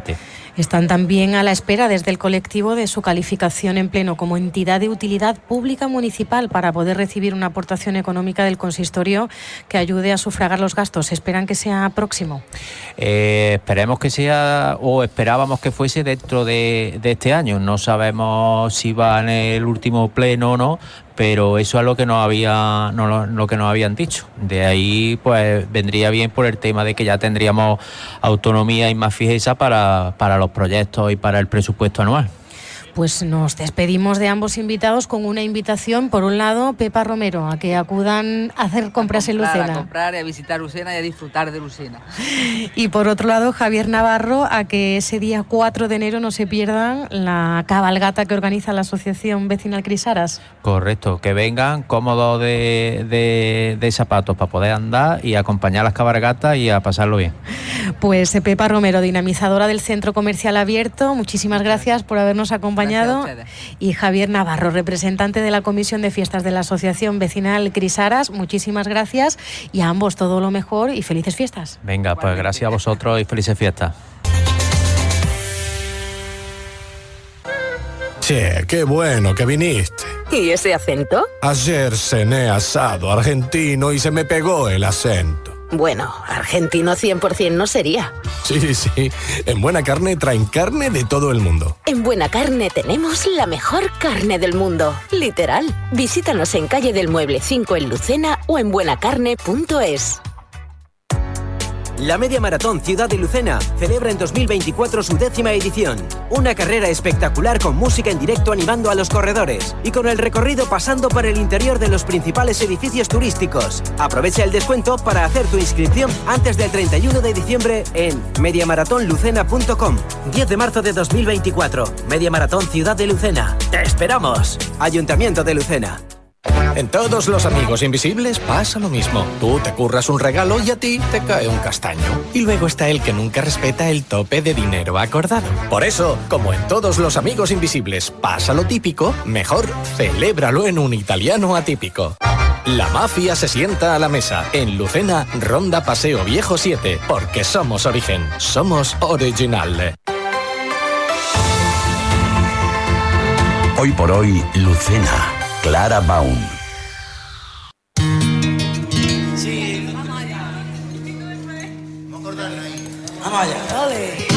Speaker 3: Están también a la espera desde el colectivo de su calificación en pleno como entidad de utilidad pública municipal para poder recibir una aportación económica del consistorio que ayude a sufragar los gastos. ¿Esperan que sea próximo?
Speaker 13: Esperemos que sea, o esperábamos que fuese dentro de este año. No sabemos si va en el último pleno o no, pero eso es lo que nos habían dicho. De ahí pues vendría bien por el tema de que ya tendríamos autonomía y más fijeza para los proyectos y para el presupuesto anual.
Speaker 3: Pues nos despedimos de ambos invitados con una invitación, por un lado, Pepa Romero, a que acudan a hacer compras en Lucena.
Speaker 12: A comprar, a visitar Lucena y a disfrutar de Lucena.
Speaker 3: Y por otro lado, Javier Navarro, a que ese día 4 de enero no se pierdan la cabalgata que organiza la Asociación Vecinal Crisaras.
Speaker 13: Correcto, que vengan cómodos de zapatos para poder andar y acompañar las cabalgatas y a pasarlo bien.
Speaker 3: Pues Pepa Romero, dinamizadora del Centro Comercial Abierto, muchísimas gracias por habernos acompañado. Y Javier Navarro, representante de la Comisión de Fiestas de la Asociación Vecinal Crisaras, muchísimas gracias y a ambos todo lo mejor y felices fiestas.
Speaker 13: Venga, pues gracias a vosotros y felices fiestas.
Speaker 14: Che, qué bueno que viniste.
Speaker 15: ¿Y ese acento?
Speaker 14: Ayer cené asado argentino y se me pegó el acento.
Speaker 15: Bueno, argentino 100% no sería.
Speaker 14: Sí, sí. En Buena Carne traen carne de todo el mundo.
Speaker 15: En Buena Carne tenemos la mejor carne del mundo. Literal. Visítanos en Calle del Mueble 5 en Lucena o en buenacarne.es.
Speaker 16: La Media Maratón Ciudad de Lucena celebra en 2024 su 10ª edición. Una carrera espectacular con música en directo animando a los corredores y con el recorrido pasando por el interior de los principales edificios turísticos. Aprovecha el descuento para hacer tu inscripción antes del 31 de diciembre en mediamaratonlucena.com. 10 de marzo de 2024. Media Maratón Ciudad de Lucena. ¡Te esperamos! Ayuntamiento de Lucena.
Speaker 17: En Todos los Amigos Invisibles pasa lo mismo. Tú te curras un regalo y a ti te cae un castaño. Y luego está el que nunca respeta el tope de dinero acordado. Por eso, como en Todos los Amigos Invisibles pasa lo típico, mejor celébralo en un italiano atípico. La mafia se sienta a la mesa. En Lucena, Ronda Paseo Viejo 7. Porque somos origen. Somos original.
Speaker 1: Hoy por hoy, Lucena. Clara Baum.
Speaker 18: Sí. Vamos allá. Vamos a cortarla ahí. Vamos allá. Dale.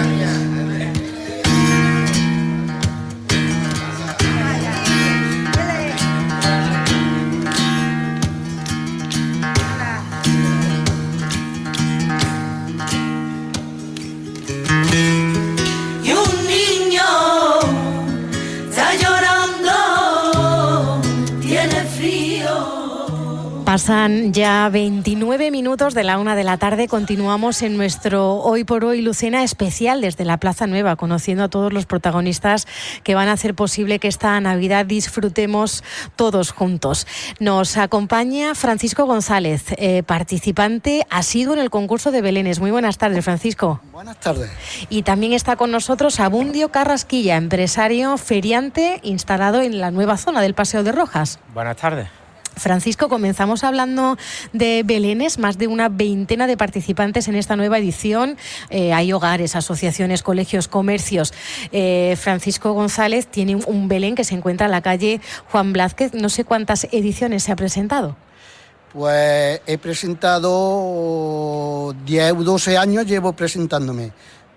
Speaker 19: Y un niño está llorando, tiene frío.
Speaker 3: Pasan ya 29 minutos de la 1 de la tarde. Continuamos en nuestro Hoy por Hoy Lucena especial desde la Plaza Nueva, conociendo a todos los protagonistas que van a hacer posible que esta Navidad disfrutemos todos juntos. Nos acompaña Francisco González, participante asiduo en el concurso de Belénes. Muy buenas tardes, Francisco.
Speaker 20: Buenas tardes.
Speaker 3: Y también está con nosotros Abundio Carrasquilla, empresario feriante instalado en la nueva zona del Paseo de Rojas.
Speaker 21: Buenas tardes.
Speaker 3: Francisco, comenzamos hablando de Belénes, más de una veintena de participantes en esta nueva edición. Hay hogares, asociaciones, colegios, comercios. Francisco González tiene un Belén que se encuentra en la calle Juan Blázquez. No sé cuántas ediciones se ha presentado.
Speaker 20: Pues he presentado 10 o 12 años, llevo presentándome.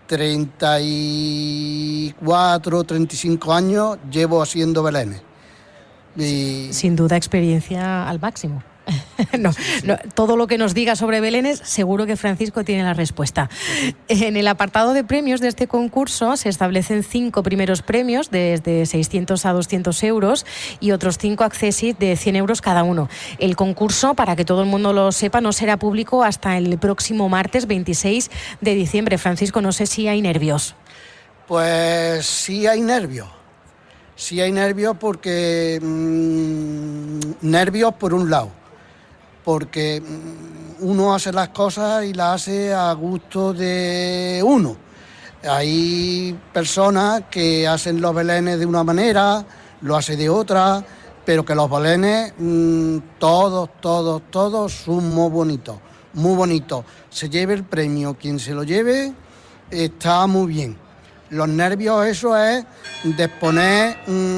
Speaker 20: 34, 35 años llevo haciendo Belénes. Y...
Speaker 3: Sin duda, experiencia al máximo. No, todo lo que nos diga sobre Belénes, seguro que Francisco tiene la respuesta. En el apartado de premios de este concurso se establecen 5 primeros premios, desde 600 a 200 euros, y otros 5 accesis de 100 euros cada uno. El concurso, para que todo el mundo lo sepa, no será público hasta el próximo martes 26 de diciembre. Francisco, no sé si hay nervios.
Speaker 20: Pues sí hay nervios. Sí hay nervios porque... nervios por un lado, porque uno hace las cosas y las hace a gusto de uno. Hay personas que hacen los Belénes de una manera, lo hacen de otra, pero que los Belénes, todos son muy bonitos, muy bonitos. Se lleve el premio quien se lo lleve, está muy bien. Los nervios, eso es de exponer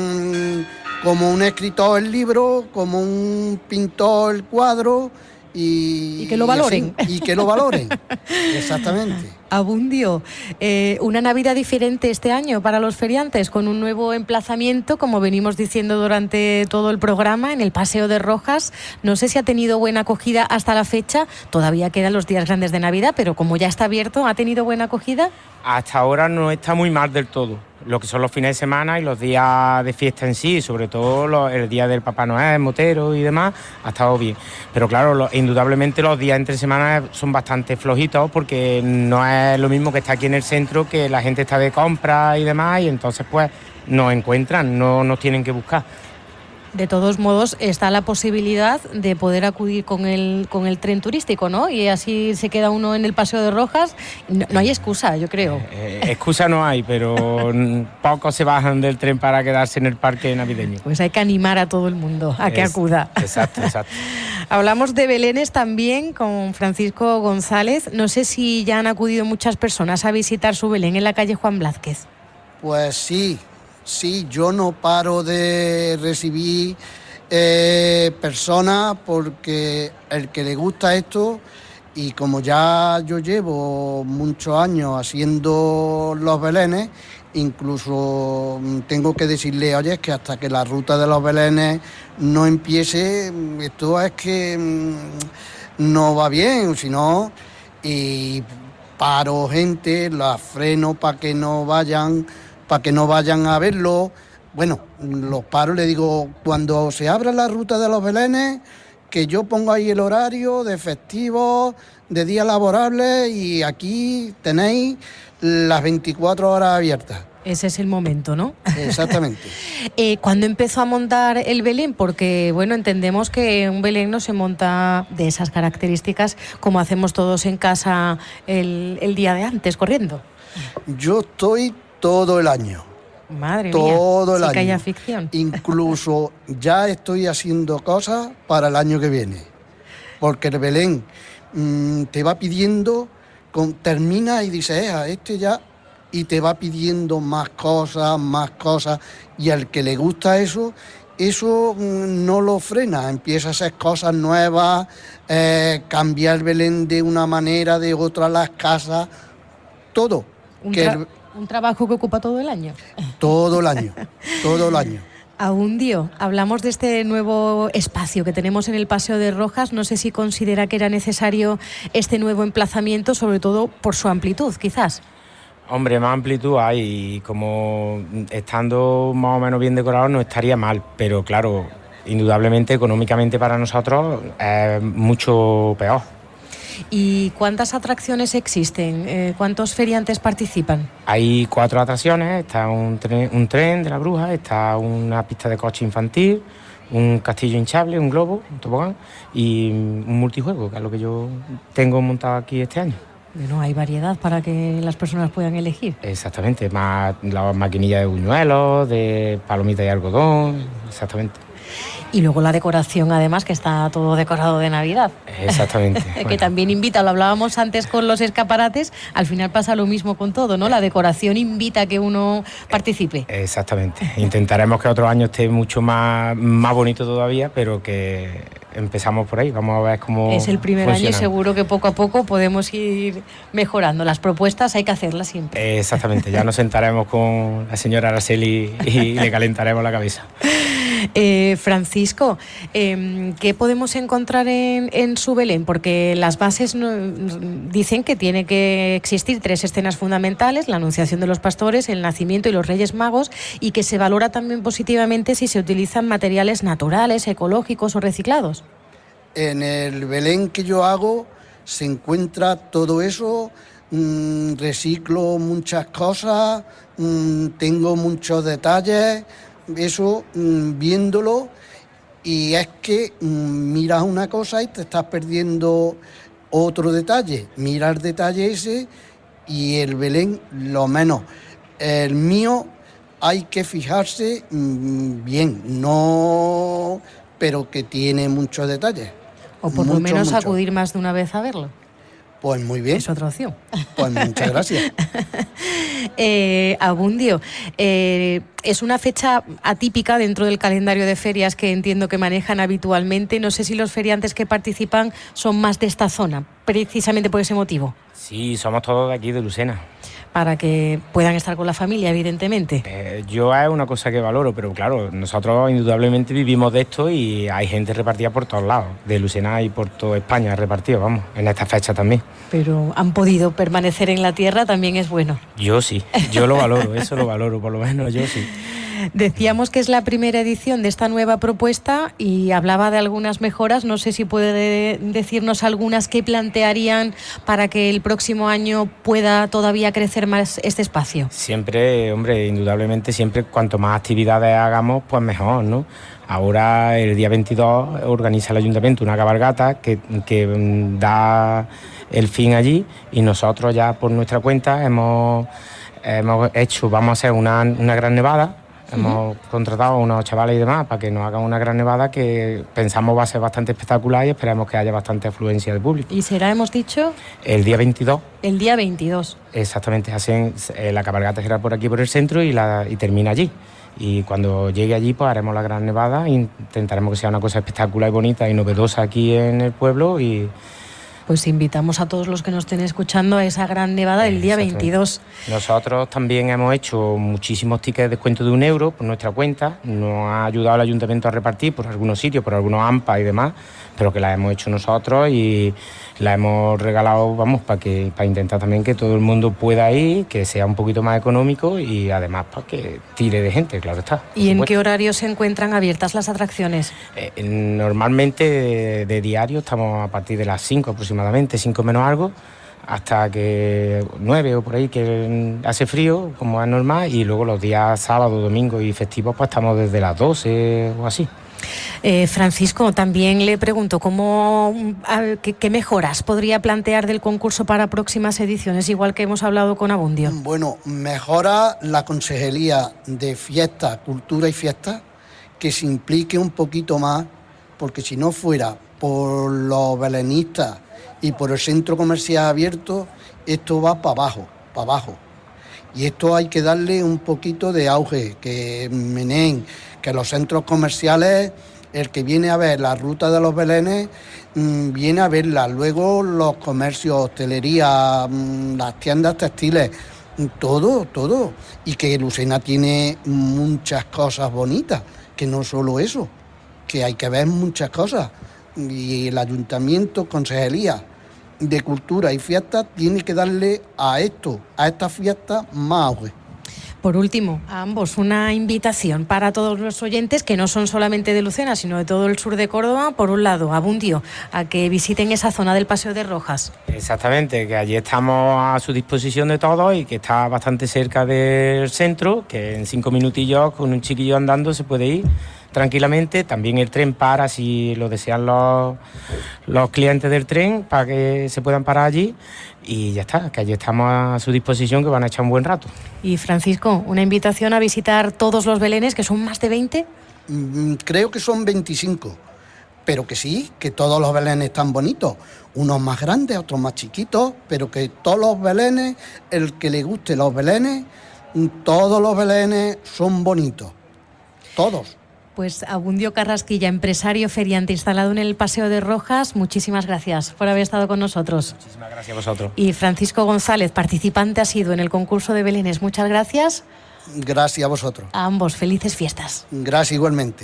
Speaker 20: como un escritor el libro, como un pintor el cuadro y
Speaker 3: que lo valoren.
Speaker 20: Y que lo valoren, exactamente.
Speaker 3: Abundio, una Navidad diferente este año para los feriantes, con un nuevo emplazamiento, como venimos diciendo durante todo el programa, en el Paseo de Rojas. No sé si ha tenido buena acogida hasta la fecha, todavía quedan los días grandes de Navidad, pero como ya está abierto, ¿ha tenido buena acogida?
Speaker 21: Hasta ahora no está muy mal del todo, lo que son los fines de semana y los días de fiesta en sí, sobre todo el día del Papá Noel, Motero y demás, ha estado bien. Pero claro, indudablemente los días entre semanas son bastante flojitos porque no es lo mismo que está aquí en el centro, que la gente está de compra y demás, y entonces pues nos encuentran, no nos tienen que buscar.
Speaker 3: De todos modos, está la posibilidad de poder acudir con el tren turístico, ¿no? Y así se queda uno en el Paseo de Rojas. No hay excusa, yo creo.
Speaker 21: Excusa no hay, pero pocos se bajan del tren para quedarse en el parque navideño.
Speaker 3: Pues hay que animar a todo el mundo a que acuda.
Speaker 21: Exacto.
Speaker 3: Hablamos de belenes también con Francisco González. No sé si ya han acudido muchas personas a visitar su Belén en la calle Juan Blázquez.
Speaker 20: Pues sí, yo no paro de recibir personas, porque el que le gusta esto, y como ya yo llevo muchos años haciendo los belenes, incluso tengo que decirle, oye, es que hasta que la ruta de los belenes no empiece, esto es que no va bien, si no, y paro gente, la freno para que no vayan a verlo. Bueno, los paro, le digo, cuando se abra la ruta de los belenes, que yo pongo ahí el horario de festivos, de días laborables, y aquí tenéis las 24 horas abiertas.
Speaker 3: Ese es el momento, ¿no?
Speaker 20: Exactamente.
Speaker 3: ¿Cuándo empezó a montar el Belén? Porque, bueno, entendemos que un Belén no se monta de esas características como hacemos todos en casa el día de antes, corriendo.
Speaker 20: Yo estoy todo el año.
Speaker 3: Madre mía,
Speaker 20: todo el
Speaker 3: sí
Speaker 20: año.
Speaker 3: Que haya ficción.
Speaker 20: Incluso ya estoy haciendo cosas para el año que viene. Porque el Belén te va pidiendo, termina y dices, este ya, y te va pidiendo más cosas, y al que le gusta eso no lo frena, empieza a hacer cosas nuevas, cambiar el Belén de una manera, de otra, las casas, todo.
Speaker 3: Un trabajo que ocupa todo el año.
Speaker 20: Todo el año.
Speaker 3: Abundio, hablamos de este nuevo espacio que tenemos en el Paseo de Rojas. No sé si considera que era necesario este nuevo emplazamiento, sobre todo por su amplitud, quizás.
Speaker 21: Hombre, más amplitud hay, y como estando más o menos bien decorado no estaría mal, pero claro, indudablemente económicamente para nosotros es mucho peor.
Speaker 3: ¿Y cuántas atracciones existen? ¿Cuántos feriantes participan?
Speaker 21: Hay 4 atracciones, está un tren de la bruja, está una pista de coche infantil, un castillo hinchable, un globo, un tobogán y un multijuego, que es lo que yo tengo montado aquí este año.
Speaker 3: Bueno, hay variedad para que las personas puedan elegir.
Speaker 21: Exactamente, más la maquinilla de buñuelos, de palomitas y algodón, exactamente.
Speaker 3: Y luego la decoración, además, que está todo decorado de Navidad.
Speaker 21: Exactamente.
Speaker 3: Que también invita, lo hablábamos antes con los escaparates, al final pasa lo mismo con todo, ¿no? La decoración invita a que uno participe.
Speaker 21: Exactamente. Intentaremos que otro año esté mucho más bonito todavía, pero que empezamos por ahí, vamos a ver cómo
Speaker 3: es el primer
Speaker 21: funciona.
Speaker 3: año y seguro que poco a poco podemos ir mejorando. Las propuestas hay que hacerlas siempre.
Speaker 21: Exactamente, ya nos sentaremos con la señora Araceli y le calentaremos la cabeza.
Speaker 3: Francisco, ¿qué podemos encontrar en su Belén? Porque las bases dicen que tiene que existir 3 escenas fundamentales: la Anunciación de los Pastores, el Nacimiento y los Reyes Magos, y que se valora también positivamente si se utilizan materiales naturales, ecológicos o reciclados.
Speaker 20: En el Belén que yo hago se encuentra todo eso, reciclo muchas cosas, tengo muchos detalles. Eso, viéndolo, y es que miras una cosa y te estás perdiendo otro detalle. Mira el detalle ese y el Belén lo menos. El mío hay que fijarse bien, no, pero que tiene muchos detalles.
Speaker 3: O por lo menos acudir más de una vez a verlo.
Speaker 20: Pues muy bien.
Speaker 3: Es otra opción.
Speaker 20: Pues muchas gracias.
Speaker 3: Abundio, es una fecha atípica dentro del calendario de ferias que entiendo que manejan habitualmente. No sé si los feriantes que participan son más de esta zona, precisamente por ese motivo.
Speaker 21: Sí, somos todos de aquí, de Lucena.
Speaker 3: Para que puedan estar con la familia, evidentemente.
Speaker 21: Yo es una cosa que valoro, pero claro, nosotros indudablemente vivimos de esto y hay gente repartida por todos lados, de Lucena y por toda España repartido, vamos, en esta fecha también.
Speaker 3: Pero han podido permanecer en la tierra, también es bueno.
Speaker 21: Yo sí, yo lo valoro, eso lo valoro, por lo menos yo sí.
Speaker 3: Decíamos que es la primera edición de esta nueva propuesta y hablaba de algunas mejoras. No sé si puede decirnos algunas que plantearían para que el próximo año pueda todavía crecer más este espacio.
Speaker 21: Siempre, hombre, indudablemente, siempre cuanto más actividades hagamos, pues mejor, ¿no? Ahora, el día 22, organiza el Ayuntamiento una cabalgata que da el fin allí y nosotros ya por nuestra cuenta vamos a hacer una gran nevada. Hemos contratado a unos chavales y demás para que nos hagan una gran nevada que pensamos va a ser bastante espectacular y esperamos que haya bastante afluencia de público.
Speaker 3: ¿Y será, hemos dicho?
Speaker 21: El día 22.
Speaker 3: El día 22.
Speaker 21: Exactamente, hacen la cabalgata será por aquí por el centro y termina allí. Y cuando llegue allí pues haremos la gran nevada e intentaremos que sea una cosa espectacular y bonita y novedosa aquí en el pueblo y...
Speaker 3: Pues invitamos a todos los que nos estén escuchando a esa gran nevada del día 22.
Speaker 21: Nosotros también hemos hecho muchísimos tickets de descuento de €1 por nuestra cuenta. Nos ha ayudado el Ayuntamiento a repartir por algunos sitios, por algunos AMPA y demás, pero que la hemos hecho nosotros y la hemos regalado, vamos, para intentar también que todo el mundo pueda ir, que sea un poquito más económico y además para que tire de gente, claro está.
Speaker 3: ¿Y en qué horario se encuentran abiertas las atracciones?
Speaker 21: Normalmente de diario estamos a partir de las 5 aproximadamente, 5 menos algo, hasta que 9 o por ahí, que hace frío, como es normal, y luego los días sábado, domingo y festivos pues estamos desde las 12 o así.
Speaker 3: Francisco, también le pregunto ¿qué mejoras podría plantear del concurso para próximas ediciones, igual que hemos hablado con Abundio?
Speaker 20: Bueno, mejora la Consejería de Fiesta, Cultura y Fiesta, que se implique un poquito más, porque si no fuera por los belenistas y por el centro comercial abierto, esto va para abajo. Y esto hay que darle un poquito de auge, que meneen, que los centros comerciales, el que viene a ver la ruta de los belenes, viene a verla. Luego los comercios, hostelería, las tiendas textiles, todo. Y que Lucena tiene muchas cosas bonitas, que no solo eso, que hay que ver muchas cosas. Y el Ayuntamiento, Consejería de Cultura y Fiestas, tiene que darle a estas fiestas más auge.
Speaker 3: Por último, a ambos una invitación para todos los oyentes que no son solamente de Lucena, sino de todo el sur de Córdoba. Por un lado, Abundio, a que visiten esa zona del Paseo de Rojas.
Speaker 21: Exactamente, que allí estamos a su disposición de todos y que está bastante cerca del centro, que en 5 minutillos con un chiquillo andando se puede ir tranquilamente. También el tren para, si lo desean los clientes del tren, para que se puedan parar allí. Y ya está, que allí estamos a su disposición, que van a echar un buen rato.
Speaker 3: Y Francisco, una invitación a visitar todos los belenes, que son más de 20.
Speaker 20: Creo que son 25, pero que sí, que todos los belenes están bonitos. Unos más grandes, otros más chiquitos, pero que todos los belenes, el que le guste los belenes, todos los belenes son bonitos. Todos.
Speaker 3: Pues Abundio Carrasquilla, empresario feriante instalado en el Paseo de Rojas, muchísimas gracias por haber estado con nosotros.
Speaker 21: Muchísimas gracias a vosotros.
Speaker 3: Y Francisco González, participante ha sido en el concurso de belenes, muchas gracias.
Speaker 20: Gracias a vosotros.
Speaker 3: A ambos, felices fiestas.
Speaker 20: Gracias igualmente.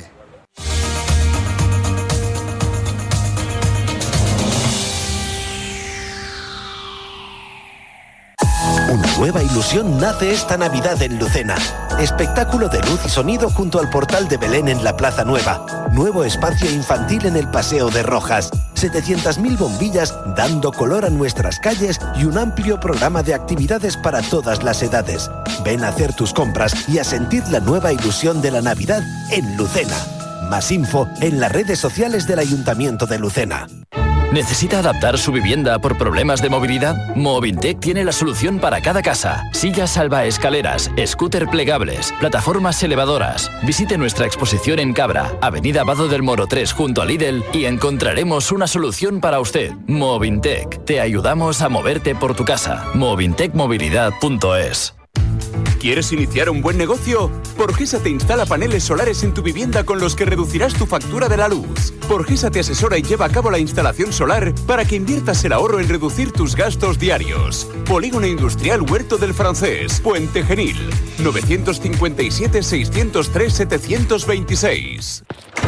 Speaker 2: Una nueva ilusión nace esta Navidad en Lucena. Espectáculo de luz y sonido junto al portal de Belén en la Plaza Nueva. Nuevo espacio infantil en el Paseo de Rojas. 700.000 bombillas dando color a nuestras calles y un amplio programa de actividades para todas las edades. Ven a hacer tus compras y a sentir la nueva ilusión de la Navidad en Lucena. Más info en las redes sociales del Ayuntamiento de Lucena.
Speaker 22: ¿Necesita adaptar su vivienda por problemas de movilidad? Movintec tiene la solución para cada casa. Sillas salvaescaleras, scooter plegables, plataformas elevadoras. Visite nuestra exposición en Cabra, Avenida Vado del Moro 3 junto a Lidl y encontraremos una solución para usted. Movintec. Te ayudamos a moverte por tu casa. movintecmovilidad.es.
Speaker 4: ¿Quieres iniciar un buen negocio? Porgesa te instala paneles solares en tu vivienda con los que reducirás tu factura de la luz. Porgesa te asesora y lleva a cabo la instalación solar para que inviertas el ahorro en reducir tus gastos diarios. Polígono Industrial Huerto del Francés, Puente Genil, 957-603-726.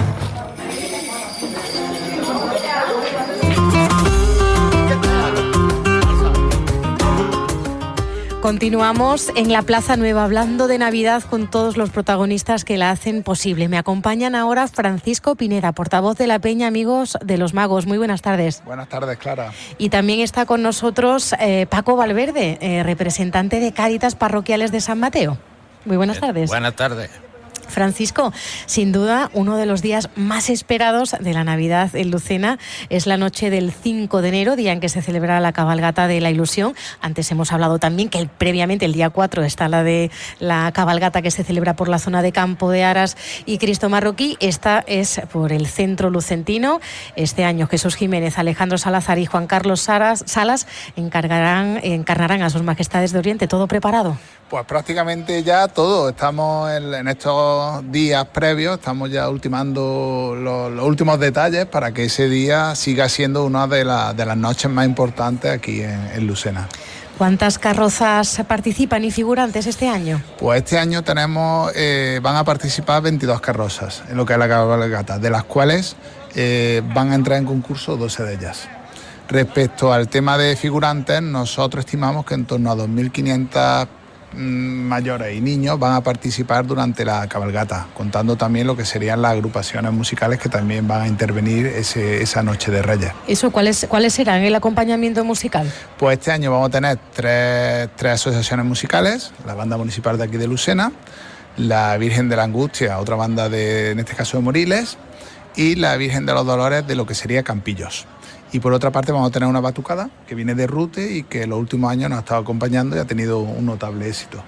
Speaker 3: Continuamos en la Plaza Nueva hablando de Navidad con todos los protagonistas que la hacen posible. Me acompañan ahora Francisco Pineda, portavoz de la Peña Amigos de los Magos. Muy buenas tardes.
Speaker 6: Buenas tardes, Clara.
Speaker 3: Y también está con nosotros Paco Valverde, representante de Cáritas Parroquiales de San Mateo. Muy buenas tardes.
Speaker 23: Buenas tardes.
Speaker 3: Francisco, sin duda, uno de los días más esperados de la Navidad en Lucena es la noche del 5 de enero, día en que se celebra la cabalgata de la Ilusión. Antes hemos hablado también que previamente, el día 4, está la de la cabalgata que se celebra por la zona de Campo de Aras y Cristo Marroquí. Esta es por el centro lucentino. Este año Jesús Jiménez, Alejandro Salazar y Juan Carlos Salas encarnarán a sus majestades de Oriente. ¿Todo preparado?
Speaker 6: Pues prácticamente ya todo. Estamos en estos días previos, estamos ya ultimando los últimos detalles para que ese día siga siendo una de las noches más importantes aquí en Lucena.
Speaker 3: ¿Cuántas carrozas participan y figurantes este año?
Speaker 6: Pues este año van a participar 22 carrozas en lo que es la cabalgata, de las cuales van a entrar en concurso 12 de ellas. Respecto al tema de figurantes, nosotros estimamos que en torno a 2.500 mayores y niños van a participar durante la cabalgata, contando también lo que serían las agrupaciones musicales que también van a intervenir esa noche de Reyes.
Speaker 3: ¿Eso cuáles serán el acompañamiento musical?
Speaker 6: Pues este año vamos a tener tres asociaciones musicales: la banda municipal de aquí de Lucena, la Virgen de la Angustia, otra banda en este caso de Moriles, y la Virgen de los Dolores de lo que sería Campillos. Y por otra parte vamos a tener una batucada que viene de Rute y que en los últimos años nos ha estado acompañando y ha tenido un notable éxito.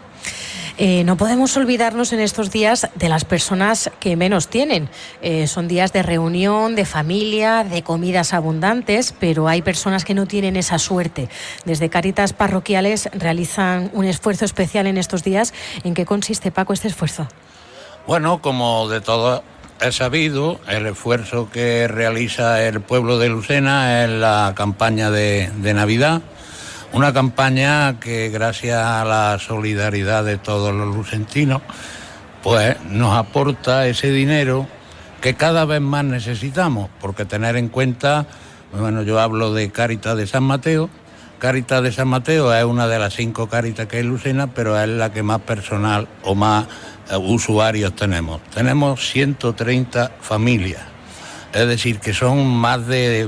Speaker 3: No podemos olvidarnos en estos días de las personas que menos tienen. Son días de reunión, de familia, de comidas abundantes, pero hay personas que no tienen esa suerte. Desde Cáritas Parroquiales realizan un esfuerzo especial en estos días. ¿En qué consiste, Paco, este esfuerzo?
Speaker 23: Bueno, como de todo es sabido, el esfuerzo que realiza el pueblo de Lucena es la campaña de Navidad, una campaña que gracias a la solidaridad de todos los lucentinos, pues nos aporta ese dinero que cada vez más necesitamos, porque tener en cuenta, bueno, yo hablo de Cáritas de San Mateo. Cáritas de San Mateo es una de las 5 Cáritas que hay en Lucena, pero es la que más personal o más usuarios tenemos. Tenemos 130 familias, es decir, que son más de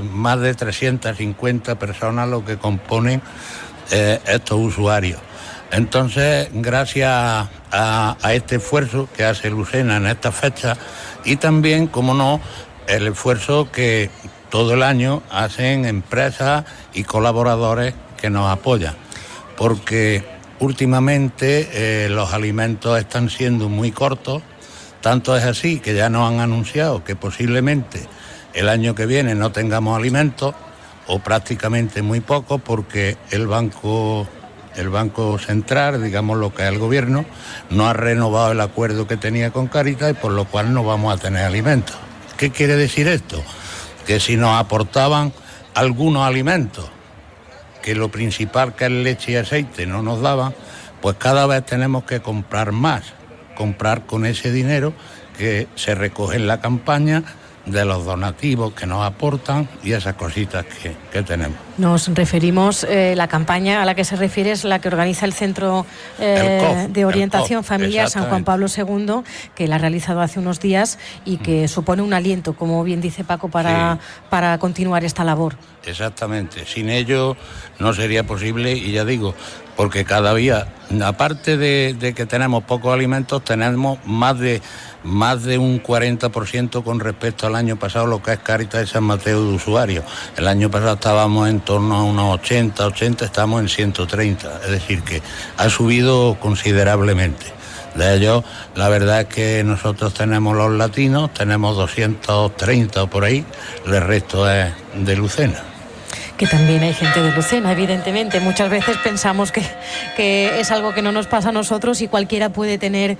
Speaker 23: 350 personas lo que componen estos usuarios. Entonces, gracias a este esfuerzo que hace Lucena en estas fechas, y también, como no, el esfuerzo que todo el año hacen empresas y colaboradores que nos apoyan, porque últimamente los alimentos están siendo muy cortos, tanto es así que ya nos han anunciado que posiblemente el año que viene no tengamos alimentos, o prácticamente muy poco, porque el Banco Central, digamos lo que es el gobierno, no ha renovado el acuerdo que tenía con Cáritas y por lo cual no vamos a tener alimentos. ¿Qué quiere decir esto? Que si nos aportaban algunos alimentos, que lo principal que es leche y aceite no nos daban, pues cada vez tenemos que comprar más, comprar con ese dinero que se recoge en la campaña de los donativos que nos aportan y esas cositas que tenemos.
Speaker 3: Nos referimos, la campaña a la que se refiere es la que organiza el Centro de Orientación Familiar San Juan Pablo II, que la ha realizado hace unos días y que supone un aliento, como bien dice Paco, para continuar esta labor.
Speaker 23: Exactamente, sin ello no sería posible, y ya digo, porque cada día, aparte de que tenemos pocos alimentos, tenemos más de un 40% con respecto al año pasado, lo que es Cáritas de San Mateo de usuarios. El año pasado estábamos en torno a unos 80, estamos en 130, es decir, que ha subido considerablemente. De ellos, la verdad es que nosotros tenemos los latinos, tenemos 230 o por ahí, el resto es de Lucena.
Speaker 3: Que también hay gente de Lucena, evidentemente. Muchas veces pensamos que es algo que no nos pasa a nosotros y cualquiera puede tener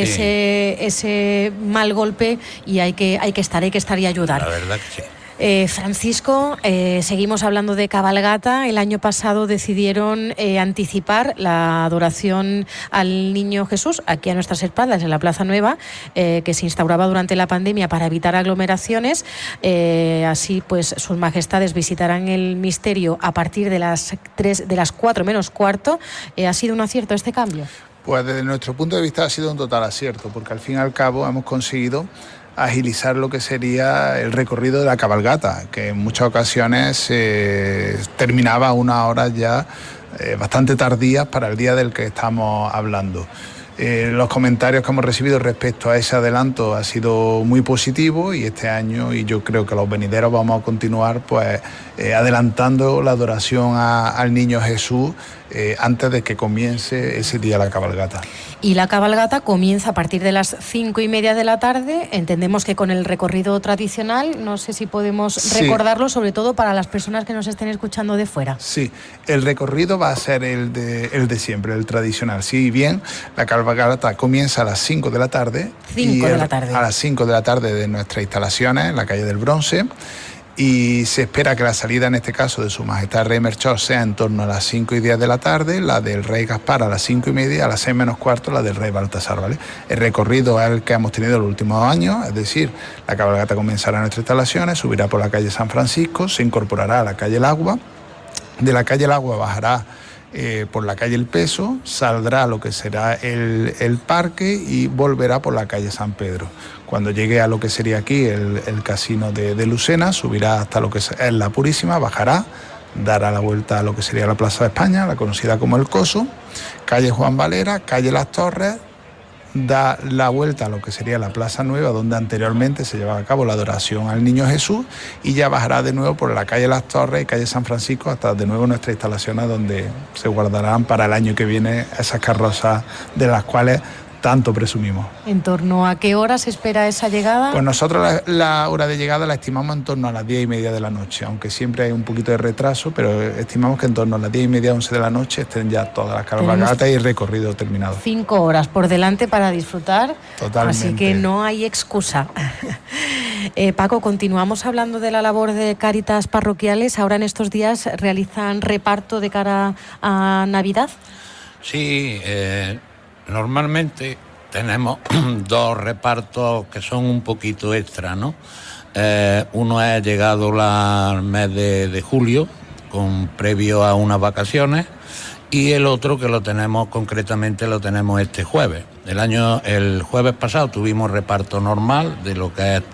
Speaker 3: ese mal golpe, y hay que estar y ayudar.
Speaker 23: La verdad que sí.
Speaker 3: Francisco, seguimos hablando de cabalgata. El año pasado decidieron anticipar la adoración al Niño Jesús aquí a nuestras espaldas en la Plaza Nueva, que se instauraba durante la pandemia para evitar aglomeraciones. Así pues, sus majestades visitarán el misterio a partir de las 4 menos cuarto. ¿Ha sido un acierto este cambio?
Speaker 6: Pues desde nuestro punto de vista ha sido un total acierto, porque al fin y al cabo hemos conseguido agilizar lo que sería el recorrido de la cabalgata, que en muchas ocasiones terminaba a unas horas ya bastante tardías para el día del que estamos hablando. Los comentarios que hemos recibido respecto a ese adelanto ha sido muy positivo, y este año, y yo creo que los venideros, vamos a continuar pues adelantando la adoración al Niño Jesús antes de que comience ese día la cabalgata.
Speaker 3: Y la cabalgata comienza a partir de las 5:30 de la tarde. Entendemos que con el recorrido tradicional, no sé si podemos recordarlo, sobre todo para las personas que nos estén escuchando de fuera.
Speaker 6: Sí, el recorrido va a ser el de siempre, el tradicional. Si bien la cabalgata comienza a las 5 de la tarde.
Speaker 3: 5 de la tarde.
Speaker 6: A las 5 de la tarde de nuestras instalaciones en la calle del Bronce. Y se espera que la salida, en este caso, de Su Majestad Rey Melchor sea en torno a las 5:10 de la tarde, la del Rey Gaspar a las 5:30, a las 6 menos cuarto la del Rey Baltasar, ¿vale? El recorrido es el que hemos tenido los últimos años, es decir, la cabalgata comenzará en nuestras instalaciones, subirá por la calle San Francisco, se incorporará a la calle El Agua, de la calle El Agua bajará por la calle El Peso, saldrá a lo que será el parque y volverá por la calle San Pedro. Cuando llegue a lo que sería aquí el casino de Lucena, subirá hasta lo que es la Purísima, bajará, dará la vuelta a lo que sería la Plaza de España, la conocida como El Coso, calle Juan Valera, calle Las Torres, da la vuelta a lo que sería la Plaza Nueva, donde anteriormente se llevaba a cabo la adoración al Niño Jesús, y ya bajará de nuevo por la calle Las Torres y calle San Francisco hasta de nuevo nuestras instalaciones, donde se guardarán para el año que viene esas carrozas de las cuales tanto presumimos.
Speaker 3: ¿En torno a qué hora se espera esa llegada?
Speaker 6: Pues nosotros la hora de llegada la estimamos en torno a las 10:30 de la noche, aunque siempre hay un poquito de retraso, pero estimamos que en torno a las 10:30, 11 de la noche estén ya todas las cabalgatas y el recorrido terminado.
Speaker 3: 5 horas por delante para disfrutar.
Speaker 6: Totalmente.
Speaker 3: Así que no hay excusa. Paco, continuamos hablando de la labor de Cáritas parroquiales. Ahora en estos días realizan reparto de cara a Navidad.
Speaker 23: Sí, normalmente tenemos 2 repartos que son un poquito extra, ¿no? Uno es llegado al mes de julio, previo a unas vacaciones, y el otro que lo tenemos este jueves. El jueves pasado tuvimos reparto normal de lo que es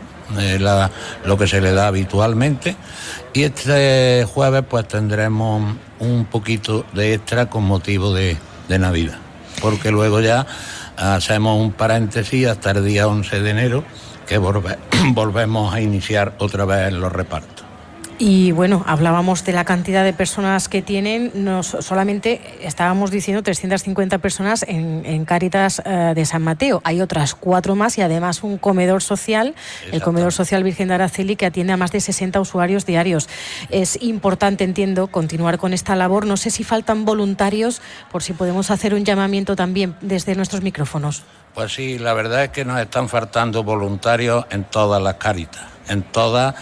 Speaker 23: lo que se le da habitualmente, y este jueves pues tendremos un poquito de extra con motivo de Navidad, porque luego ya hacemos un paréntesis hasta el día 11 de enero, que volvemos a iniciar otra vez los repartos.
Speaker 3: Y bueno, hablábamos de la cantidad de personas que tienen, solamente estábamos diciendo 350 personas en Cáritas de San Mateo. Hay otras 4 más y además un comedor social, el comedor social Virgen de Araceli, que atiende a más de 60 usuarios diarios. Es importante, entiendo, continuar con esta labor. No sé si faltan voluntarios, por si podemos hacer un llamamiento también desde nuestros micrófonos.
Speaker 23: Pues sí, la verdad es que nos están faltando voluntarios en todas las Cáritas. En todas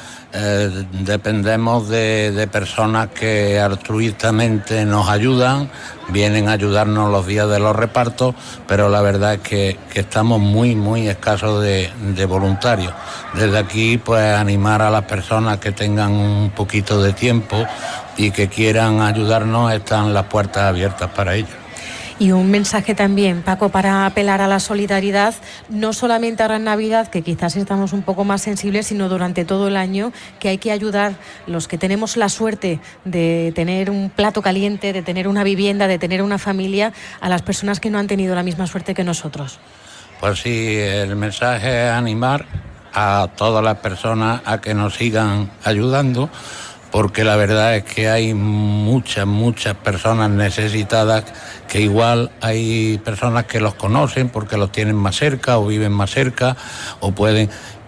Speaker 23: dependemos de personas que altruistamente nos ayudan, vienen a ayudarnos los días de los repartos, pero la verdad es que estamos muy escasos de voluntarios. Desde aquí, pues animar a las personas que tengan un poquito de tiempo y que quieran ayudarnos, están las puertas abiertas para ellos.
Speaker 3: Y un mensaje también, Paco, para apelar a la solidaridad, no solamente ahora en Navidad, que quizás estamos un poco más sensibles, sino durante todo el año, que hay que ayudar los que tenemos la suerte de tener un plato caliente, de tener una vivienda, de tener una familia, a las personas que no han tenido la misma suerte que nosotros.
Speaker 23: Pues sí, el mensaje es animar a todas las personas a que nos sigan ayudando, porque la verdad es que hay muchas personas necesitadas, que igual hay personas que los conocen porque los tienen más cerca o viven más cerca o pueden,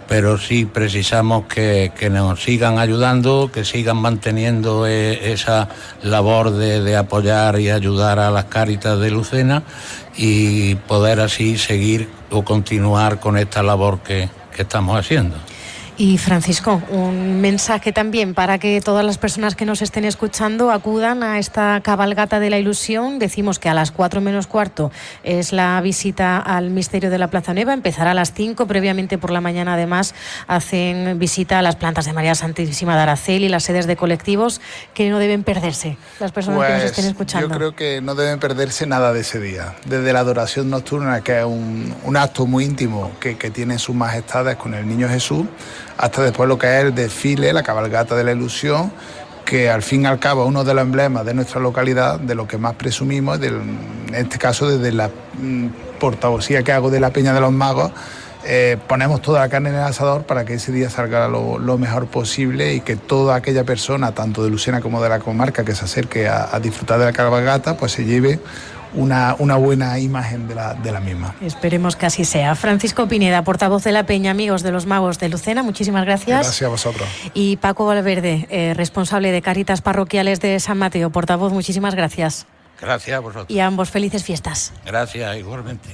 Speaker 23: pero sí precisamos que nos sigan ayudando, que sigan manteniendo esa labor de apoyar y ayudar a las Cáritas de Lucena y poder así seguir o continuar con esta labor que estamos haciendo.
Speaker 3: Y Francisco, un mensaje también para que todas las personas que nos estén escuchando acudan a esta cabalgata de la ilusión. Decimos que a las 4 menos cuarto es la visita al misterio de la Plaza Nueva, empezará a las 5, previamente por la mañana además hacen visita a las plantas de María Santísima de Araceli y las sedes de colectivos que no deben perderse las personas que nos estén escuchando.
Speaker 6: Yo creo que no deben perderse nada de ese día, desde la adoración nocturna, que es un acto muy íntimo que tienen sus majestades con el Niño Jesús, hasta después lo que es el desfile, la cabalgata de la ilusión, que al fin y al cabo es uno de los emblemas de nuestra localidad, de lo que más presumimos, en este caso desde la portavocía que hago de la Peña de los Magos, ponemos toda la carne en el asador para que ese día salga lo mejor posible y que toda aquella persona, tanto de Lucena como de la comarca, que se acerque a disfrutar de la cabalgata, pues se lleve una buena imagen de la misma.
Speaker 3: Esperemos que así sea. Francisco Pineda, portavoz de la Peña Amigos de los Magos de Lucena, muchísimas gracias.
Speaker 6: Gracias a vosotros.
Speaker 3: Y Paco Valverde, responsable de Cáritas Parroquiales de San Mateo, portavoz, muchísimas gracias.
Speaker 23: Gracias a vosotros.
Speaker 3: Y a ambos, felices fiestas.
Speaker 23: Gracias, igualmente.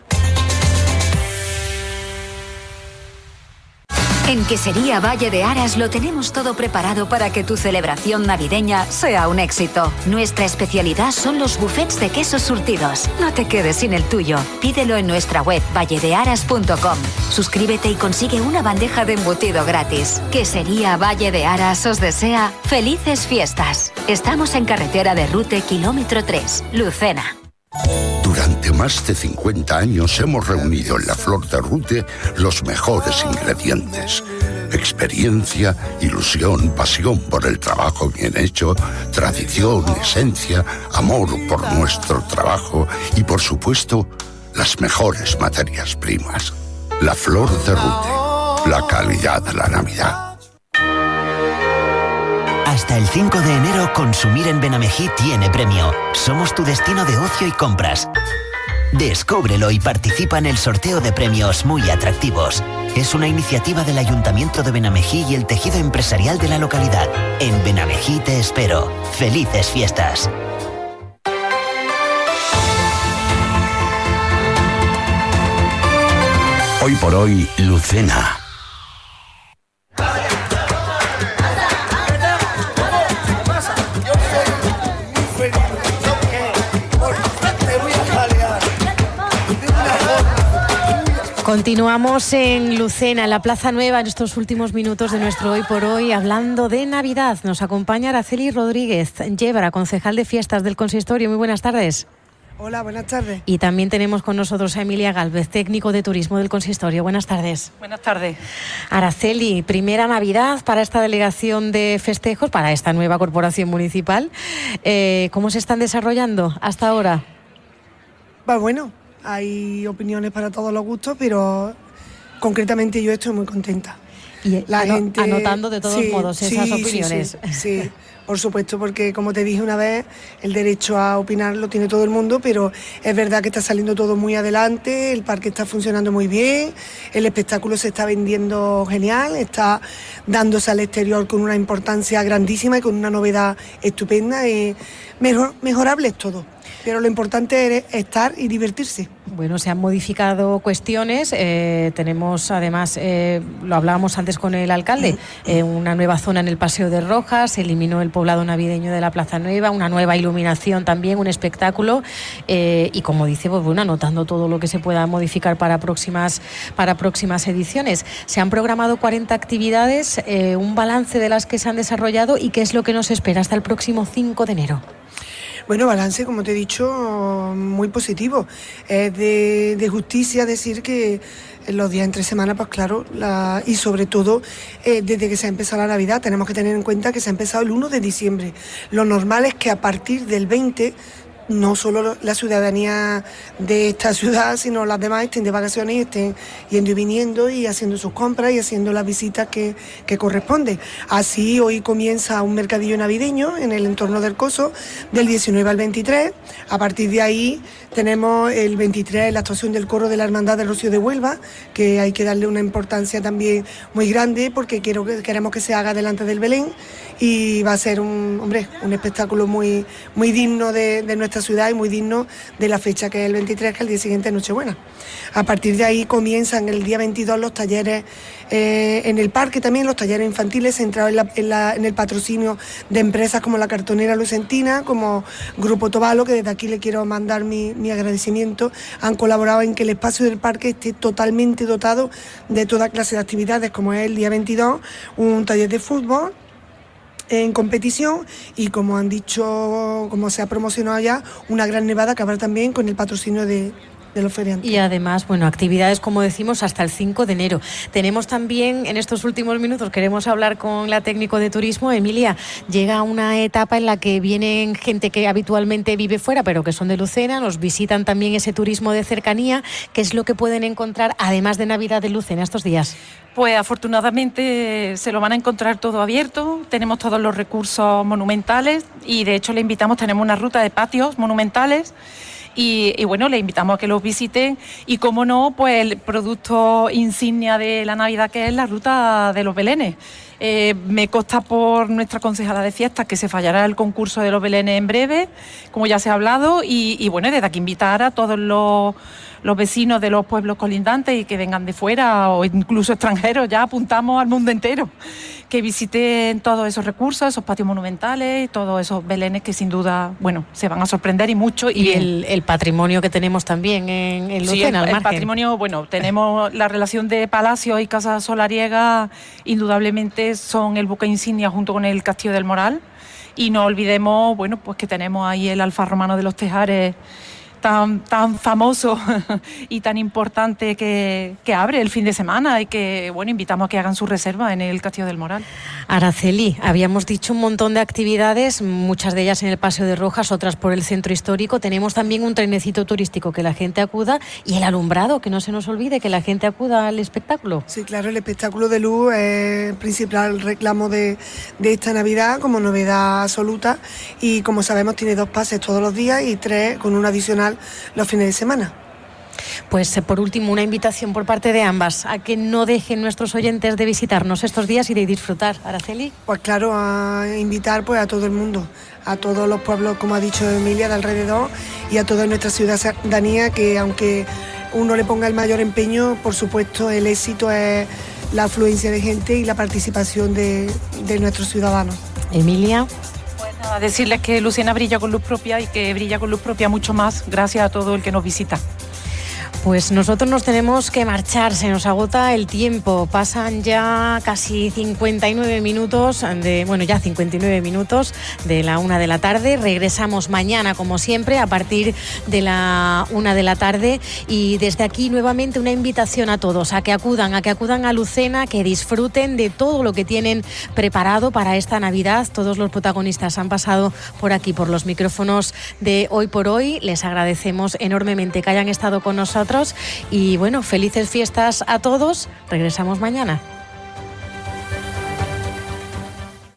Speaker 5: En Quesería Valle de Aras lo tenemos todo preparado para que tu celebración navideña sea un éxito. Nuestra especialidad son los buffets de quesos surtidos. No te quedes sin el tuyo. Pídelo en nuestra web valledearas.com. Suscríbete y consigue una bandeja de embutido gratis. Quesería Valle de Aras os desea felices fiestas. Estamos en carretera de Rute, kilómetro 3, Lucena.
Speaker 7: Durante más de 50 años hemos reunido en la Flor de Rute los mejores ingredientes. Experiencia, ilusión, pasión por el trabajo bien hecho, tradición, esencia, amor por nuestro trabajo y, por supuesto, las mejores materias primas. La Flor de Rute, la calidad de la Navidad.
Speaker 8: Hasta el 5 de enero, consumir en Benamejí tiene premio. Somos tu destino de ocio y compras. Descúbrelo y participa en el sorteo de premios muy atractivos. Es una iniciativa del Ayuntamiento de Benamejí y el tejido empresarial de la localidad. En Benamejí te espero. ¡Felices fiestas!
Speaker 1: Hoy por hoy, Lucena.
Speaker 3: Continuamos en Lucena, en la Plaza Nueva, en estos últimos minutos de nuestro Hoy por Hoy, hablando de Navidad. Nos acompaña Araceli Rodríguez Yebra, concejal de fiestas del consistorio. Muy buenas tardes.
Speaker 24: Hola, buenas tardes.
Speaker 3: Y también tenemos con nosotros a Emilia Gálvez, técnico de turismo del consistorio. Buenas tardes.
Speaker 25: Buenas tardes.
Speaker 3: Araceli, primera Navidad para esta delegación de festejos, para esta nueva corporación municipal. ¿Cómo se están desarrollando hasta ahora?
Speaker 24: Pues bueno, hay opiniones para todos los gustos, pero concretamente yo estoy muy contenta.
Speaker 3: Y la gente anotando de todos modos esas opiniones.
Speaker 24: Sí, por supuesto, porque como te dije una vez, el derecho a opinar lo tiene todo el mundo, pero es verdad que está saliendo todo muy adelante, el parque está funcionando muy bien, el espectáculo se está vendiendo genial, está dándose al exterior con una importancia grandísima y con una novedad estupenda y mejorable es todo. Pero lo importante es estar y divertirse.
Speaker 3: Bueno, se han modificado cuestiones. Tenemos, además, lo hablábamos antes con el alcalde, una nueva zona en el Paseo de Rojas, se eliminó el poblado navideño de la Plaza Nueva, una nueva iluminación también, un espectáculo. Y como dice, pues bueno, anotando todo lo que se pueda modificar para próximas ediciones. Se han programado 40 actividades, un balance de las que se han desarrollado y qué es lo que nos espera hasta el próximo 5 de enero.
Speaker 24: Bueno, balance, como te he dicho, muy positivo. Es de justicia decir que en los días entre semana, pues claro, y sobre todo desde que se ha empezado la Navidad, tenemos que tener en cuenta que se ha empezado el 1 de diciembre. Lo normal es que a partir del 20 no solo la ciudadanía de esta ciudad, sino las demás estén de vacaciones y estén yendo y viniendo y haciendo sus compras y haciendo las visitas que corresponden. Así hoy comienza un mercadillo navideño en el entorno del Coso del 19 al 23. A partir de ahí tenemos el 23 la actuación del coro de la Hermandad del Rocío de Huelva, que hay que darle una importancia también muy grande porque queremos que se haga delante del Belén y va a ser un espectáculo muy digno de nuestra ciudad y muy digno de la fecha que es el 23, que es el día siguiente de Nochebuena. A partir de ahí comienzan el día 22 los talleres en el parque, también los talleres infantiles centrados en el patrocinio de empresas como la Cartonera Lucentina, como Grupo Tobalo, que desde aquí le quiero mandar mi agradecimiento. Han colaborado en que el espacio del parque esté totalmente dotado de toda clase de actividades, como es el día 22, un taller de fútbol en competición y, como han dicho, como se ha promocionado ya, una gran nevada que habrá también con el patrocinio de los feriantes.
Speaker 3: Y además, bueno, actividades, como decimos, hasta el 5 de enero. Tenemos también, en estos últimos minutos, queremos hablar con la técnico de turismo. Emilia, llega una etapa en la que vienen gente que habitualmente vive fuera, pero que son de Lucena, nos visitan también ese turismo de cercanía. ¿Qué es lo que pueden encontrar, además de Navidad de Lucena, estos días?
Speaker 9: Pues afortunadamente se lo van a encontrar todo abierto, tenemos todos los recursos monumentales y de hecho le invitamos, tenemos una ruta de patios monumentales y bueno, le invitamos a que los visiten y, como no, pues el producto insignia de la Navidad, que es la ruta de los belenes. Me consta por nuestra concejala de fiestas que se fallará el concurso de los belenes en breve, como ya se ha hablado, y bueno, desde aquí invitar a todos los vecinos de los pueblos colindantes y que vengan de fuera o incluso extranjeros, ya apuntamos al mundo entero, que visiten todos esos recursos, esos patios monumentales y todos esos belenes que sin duda, bueno, se van a sorprender y mucho.
Speaker 3: Y el patrimonio que tenemos también en Lucena,
Speaker 9: sí, el patrimonio, bueno, tenemos la relación de palacios y casas solariegas, indudablemente son el buque insignia junto con el Castillo del Moral, y no olvidemos, bueno, pues que tenemos ahí el Alfar Romano de los Tejares, tan famoso y tan importante que abre el fin de semana y que, bueno, invitamos a que hagan su reserva en el Castillo del Moral.
Speaker 3: Araceli, habíamos dicho un montón de actividades, muchas de ellas en el Paseo de Rojas, otras por el centro histórico. Tenemos también un trenecito turístico, que la gente acuda, y el alumbrado, que no se nos olvide, que la gente acuda al espectáculo.
Speaker 24: Sí, claro, el espectáculo de luz es el principal reclamo de esta Navidad como novedad absoluta, y como sabemos tiene 2 pases todos los días y 3 con un adicional los fines de semana.
Speaker 3: Pues por último, una invitación por parte de ambas a que no dejen nuestros oyentes de visitarnos estos días y de disfrutar. Araceli.
Speaker 24: Pues claro, a invitar pues a todo el mundo, a todos los pueblos, como ha dicho Emilia, de alrededor, y a toda nuestra ciudadanía, que aunque uno le ponga el mayor empeño, por supuesto el éxito es la afluencia de gente y la participación de nuestros ciudadanos.
Speaker 3: Emilia.
Speaker 9: A decirles que Lucena brilla con luz propia y que brilla con luz propia mucho más gracias a todo el que nos visita.
Speaker 3: Pues nosotros nos tenemos que marchar, se nos agota el tiempo, pasan ya casi 59 minutos, ya 59 minutos de la 1 de la tarde, regresamos mañana como siempre a partir de la 1 de la tarde, y desde aquí nuevamente una invitación a todos a que acudan a Lucena, que disfruten de todo lo que tienen preparado para esta Navidad. Todos los protagonistas han pasado por aquí, por los micrófonos de Hoy por Hoy, les agradecemos enormemente que hayan estado con nosotros. Y bueno, felices fiestas a todos. Regresamos mañana.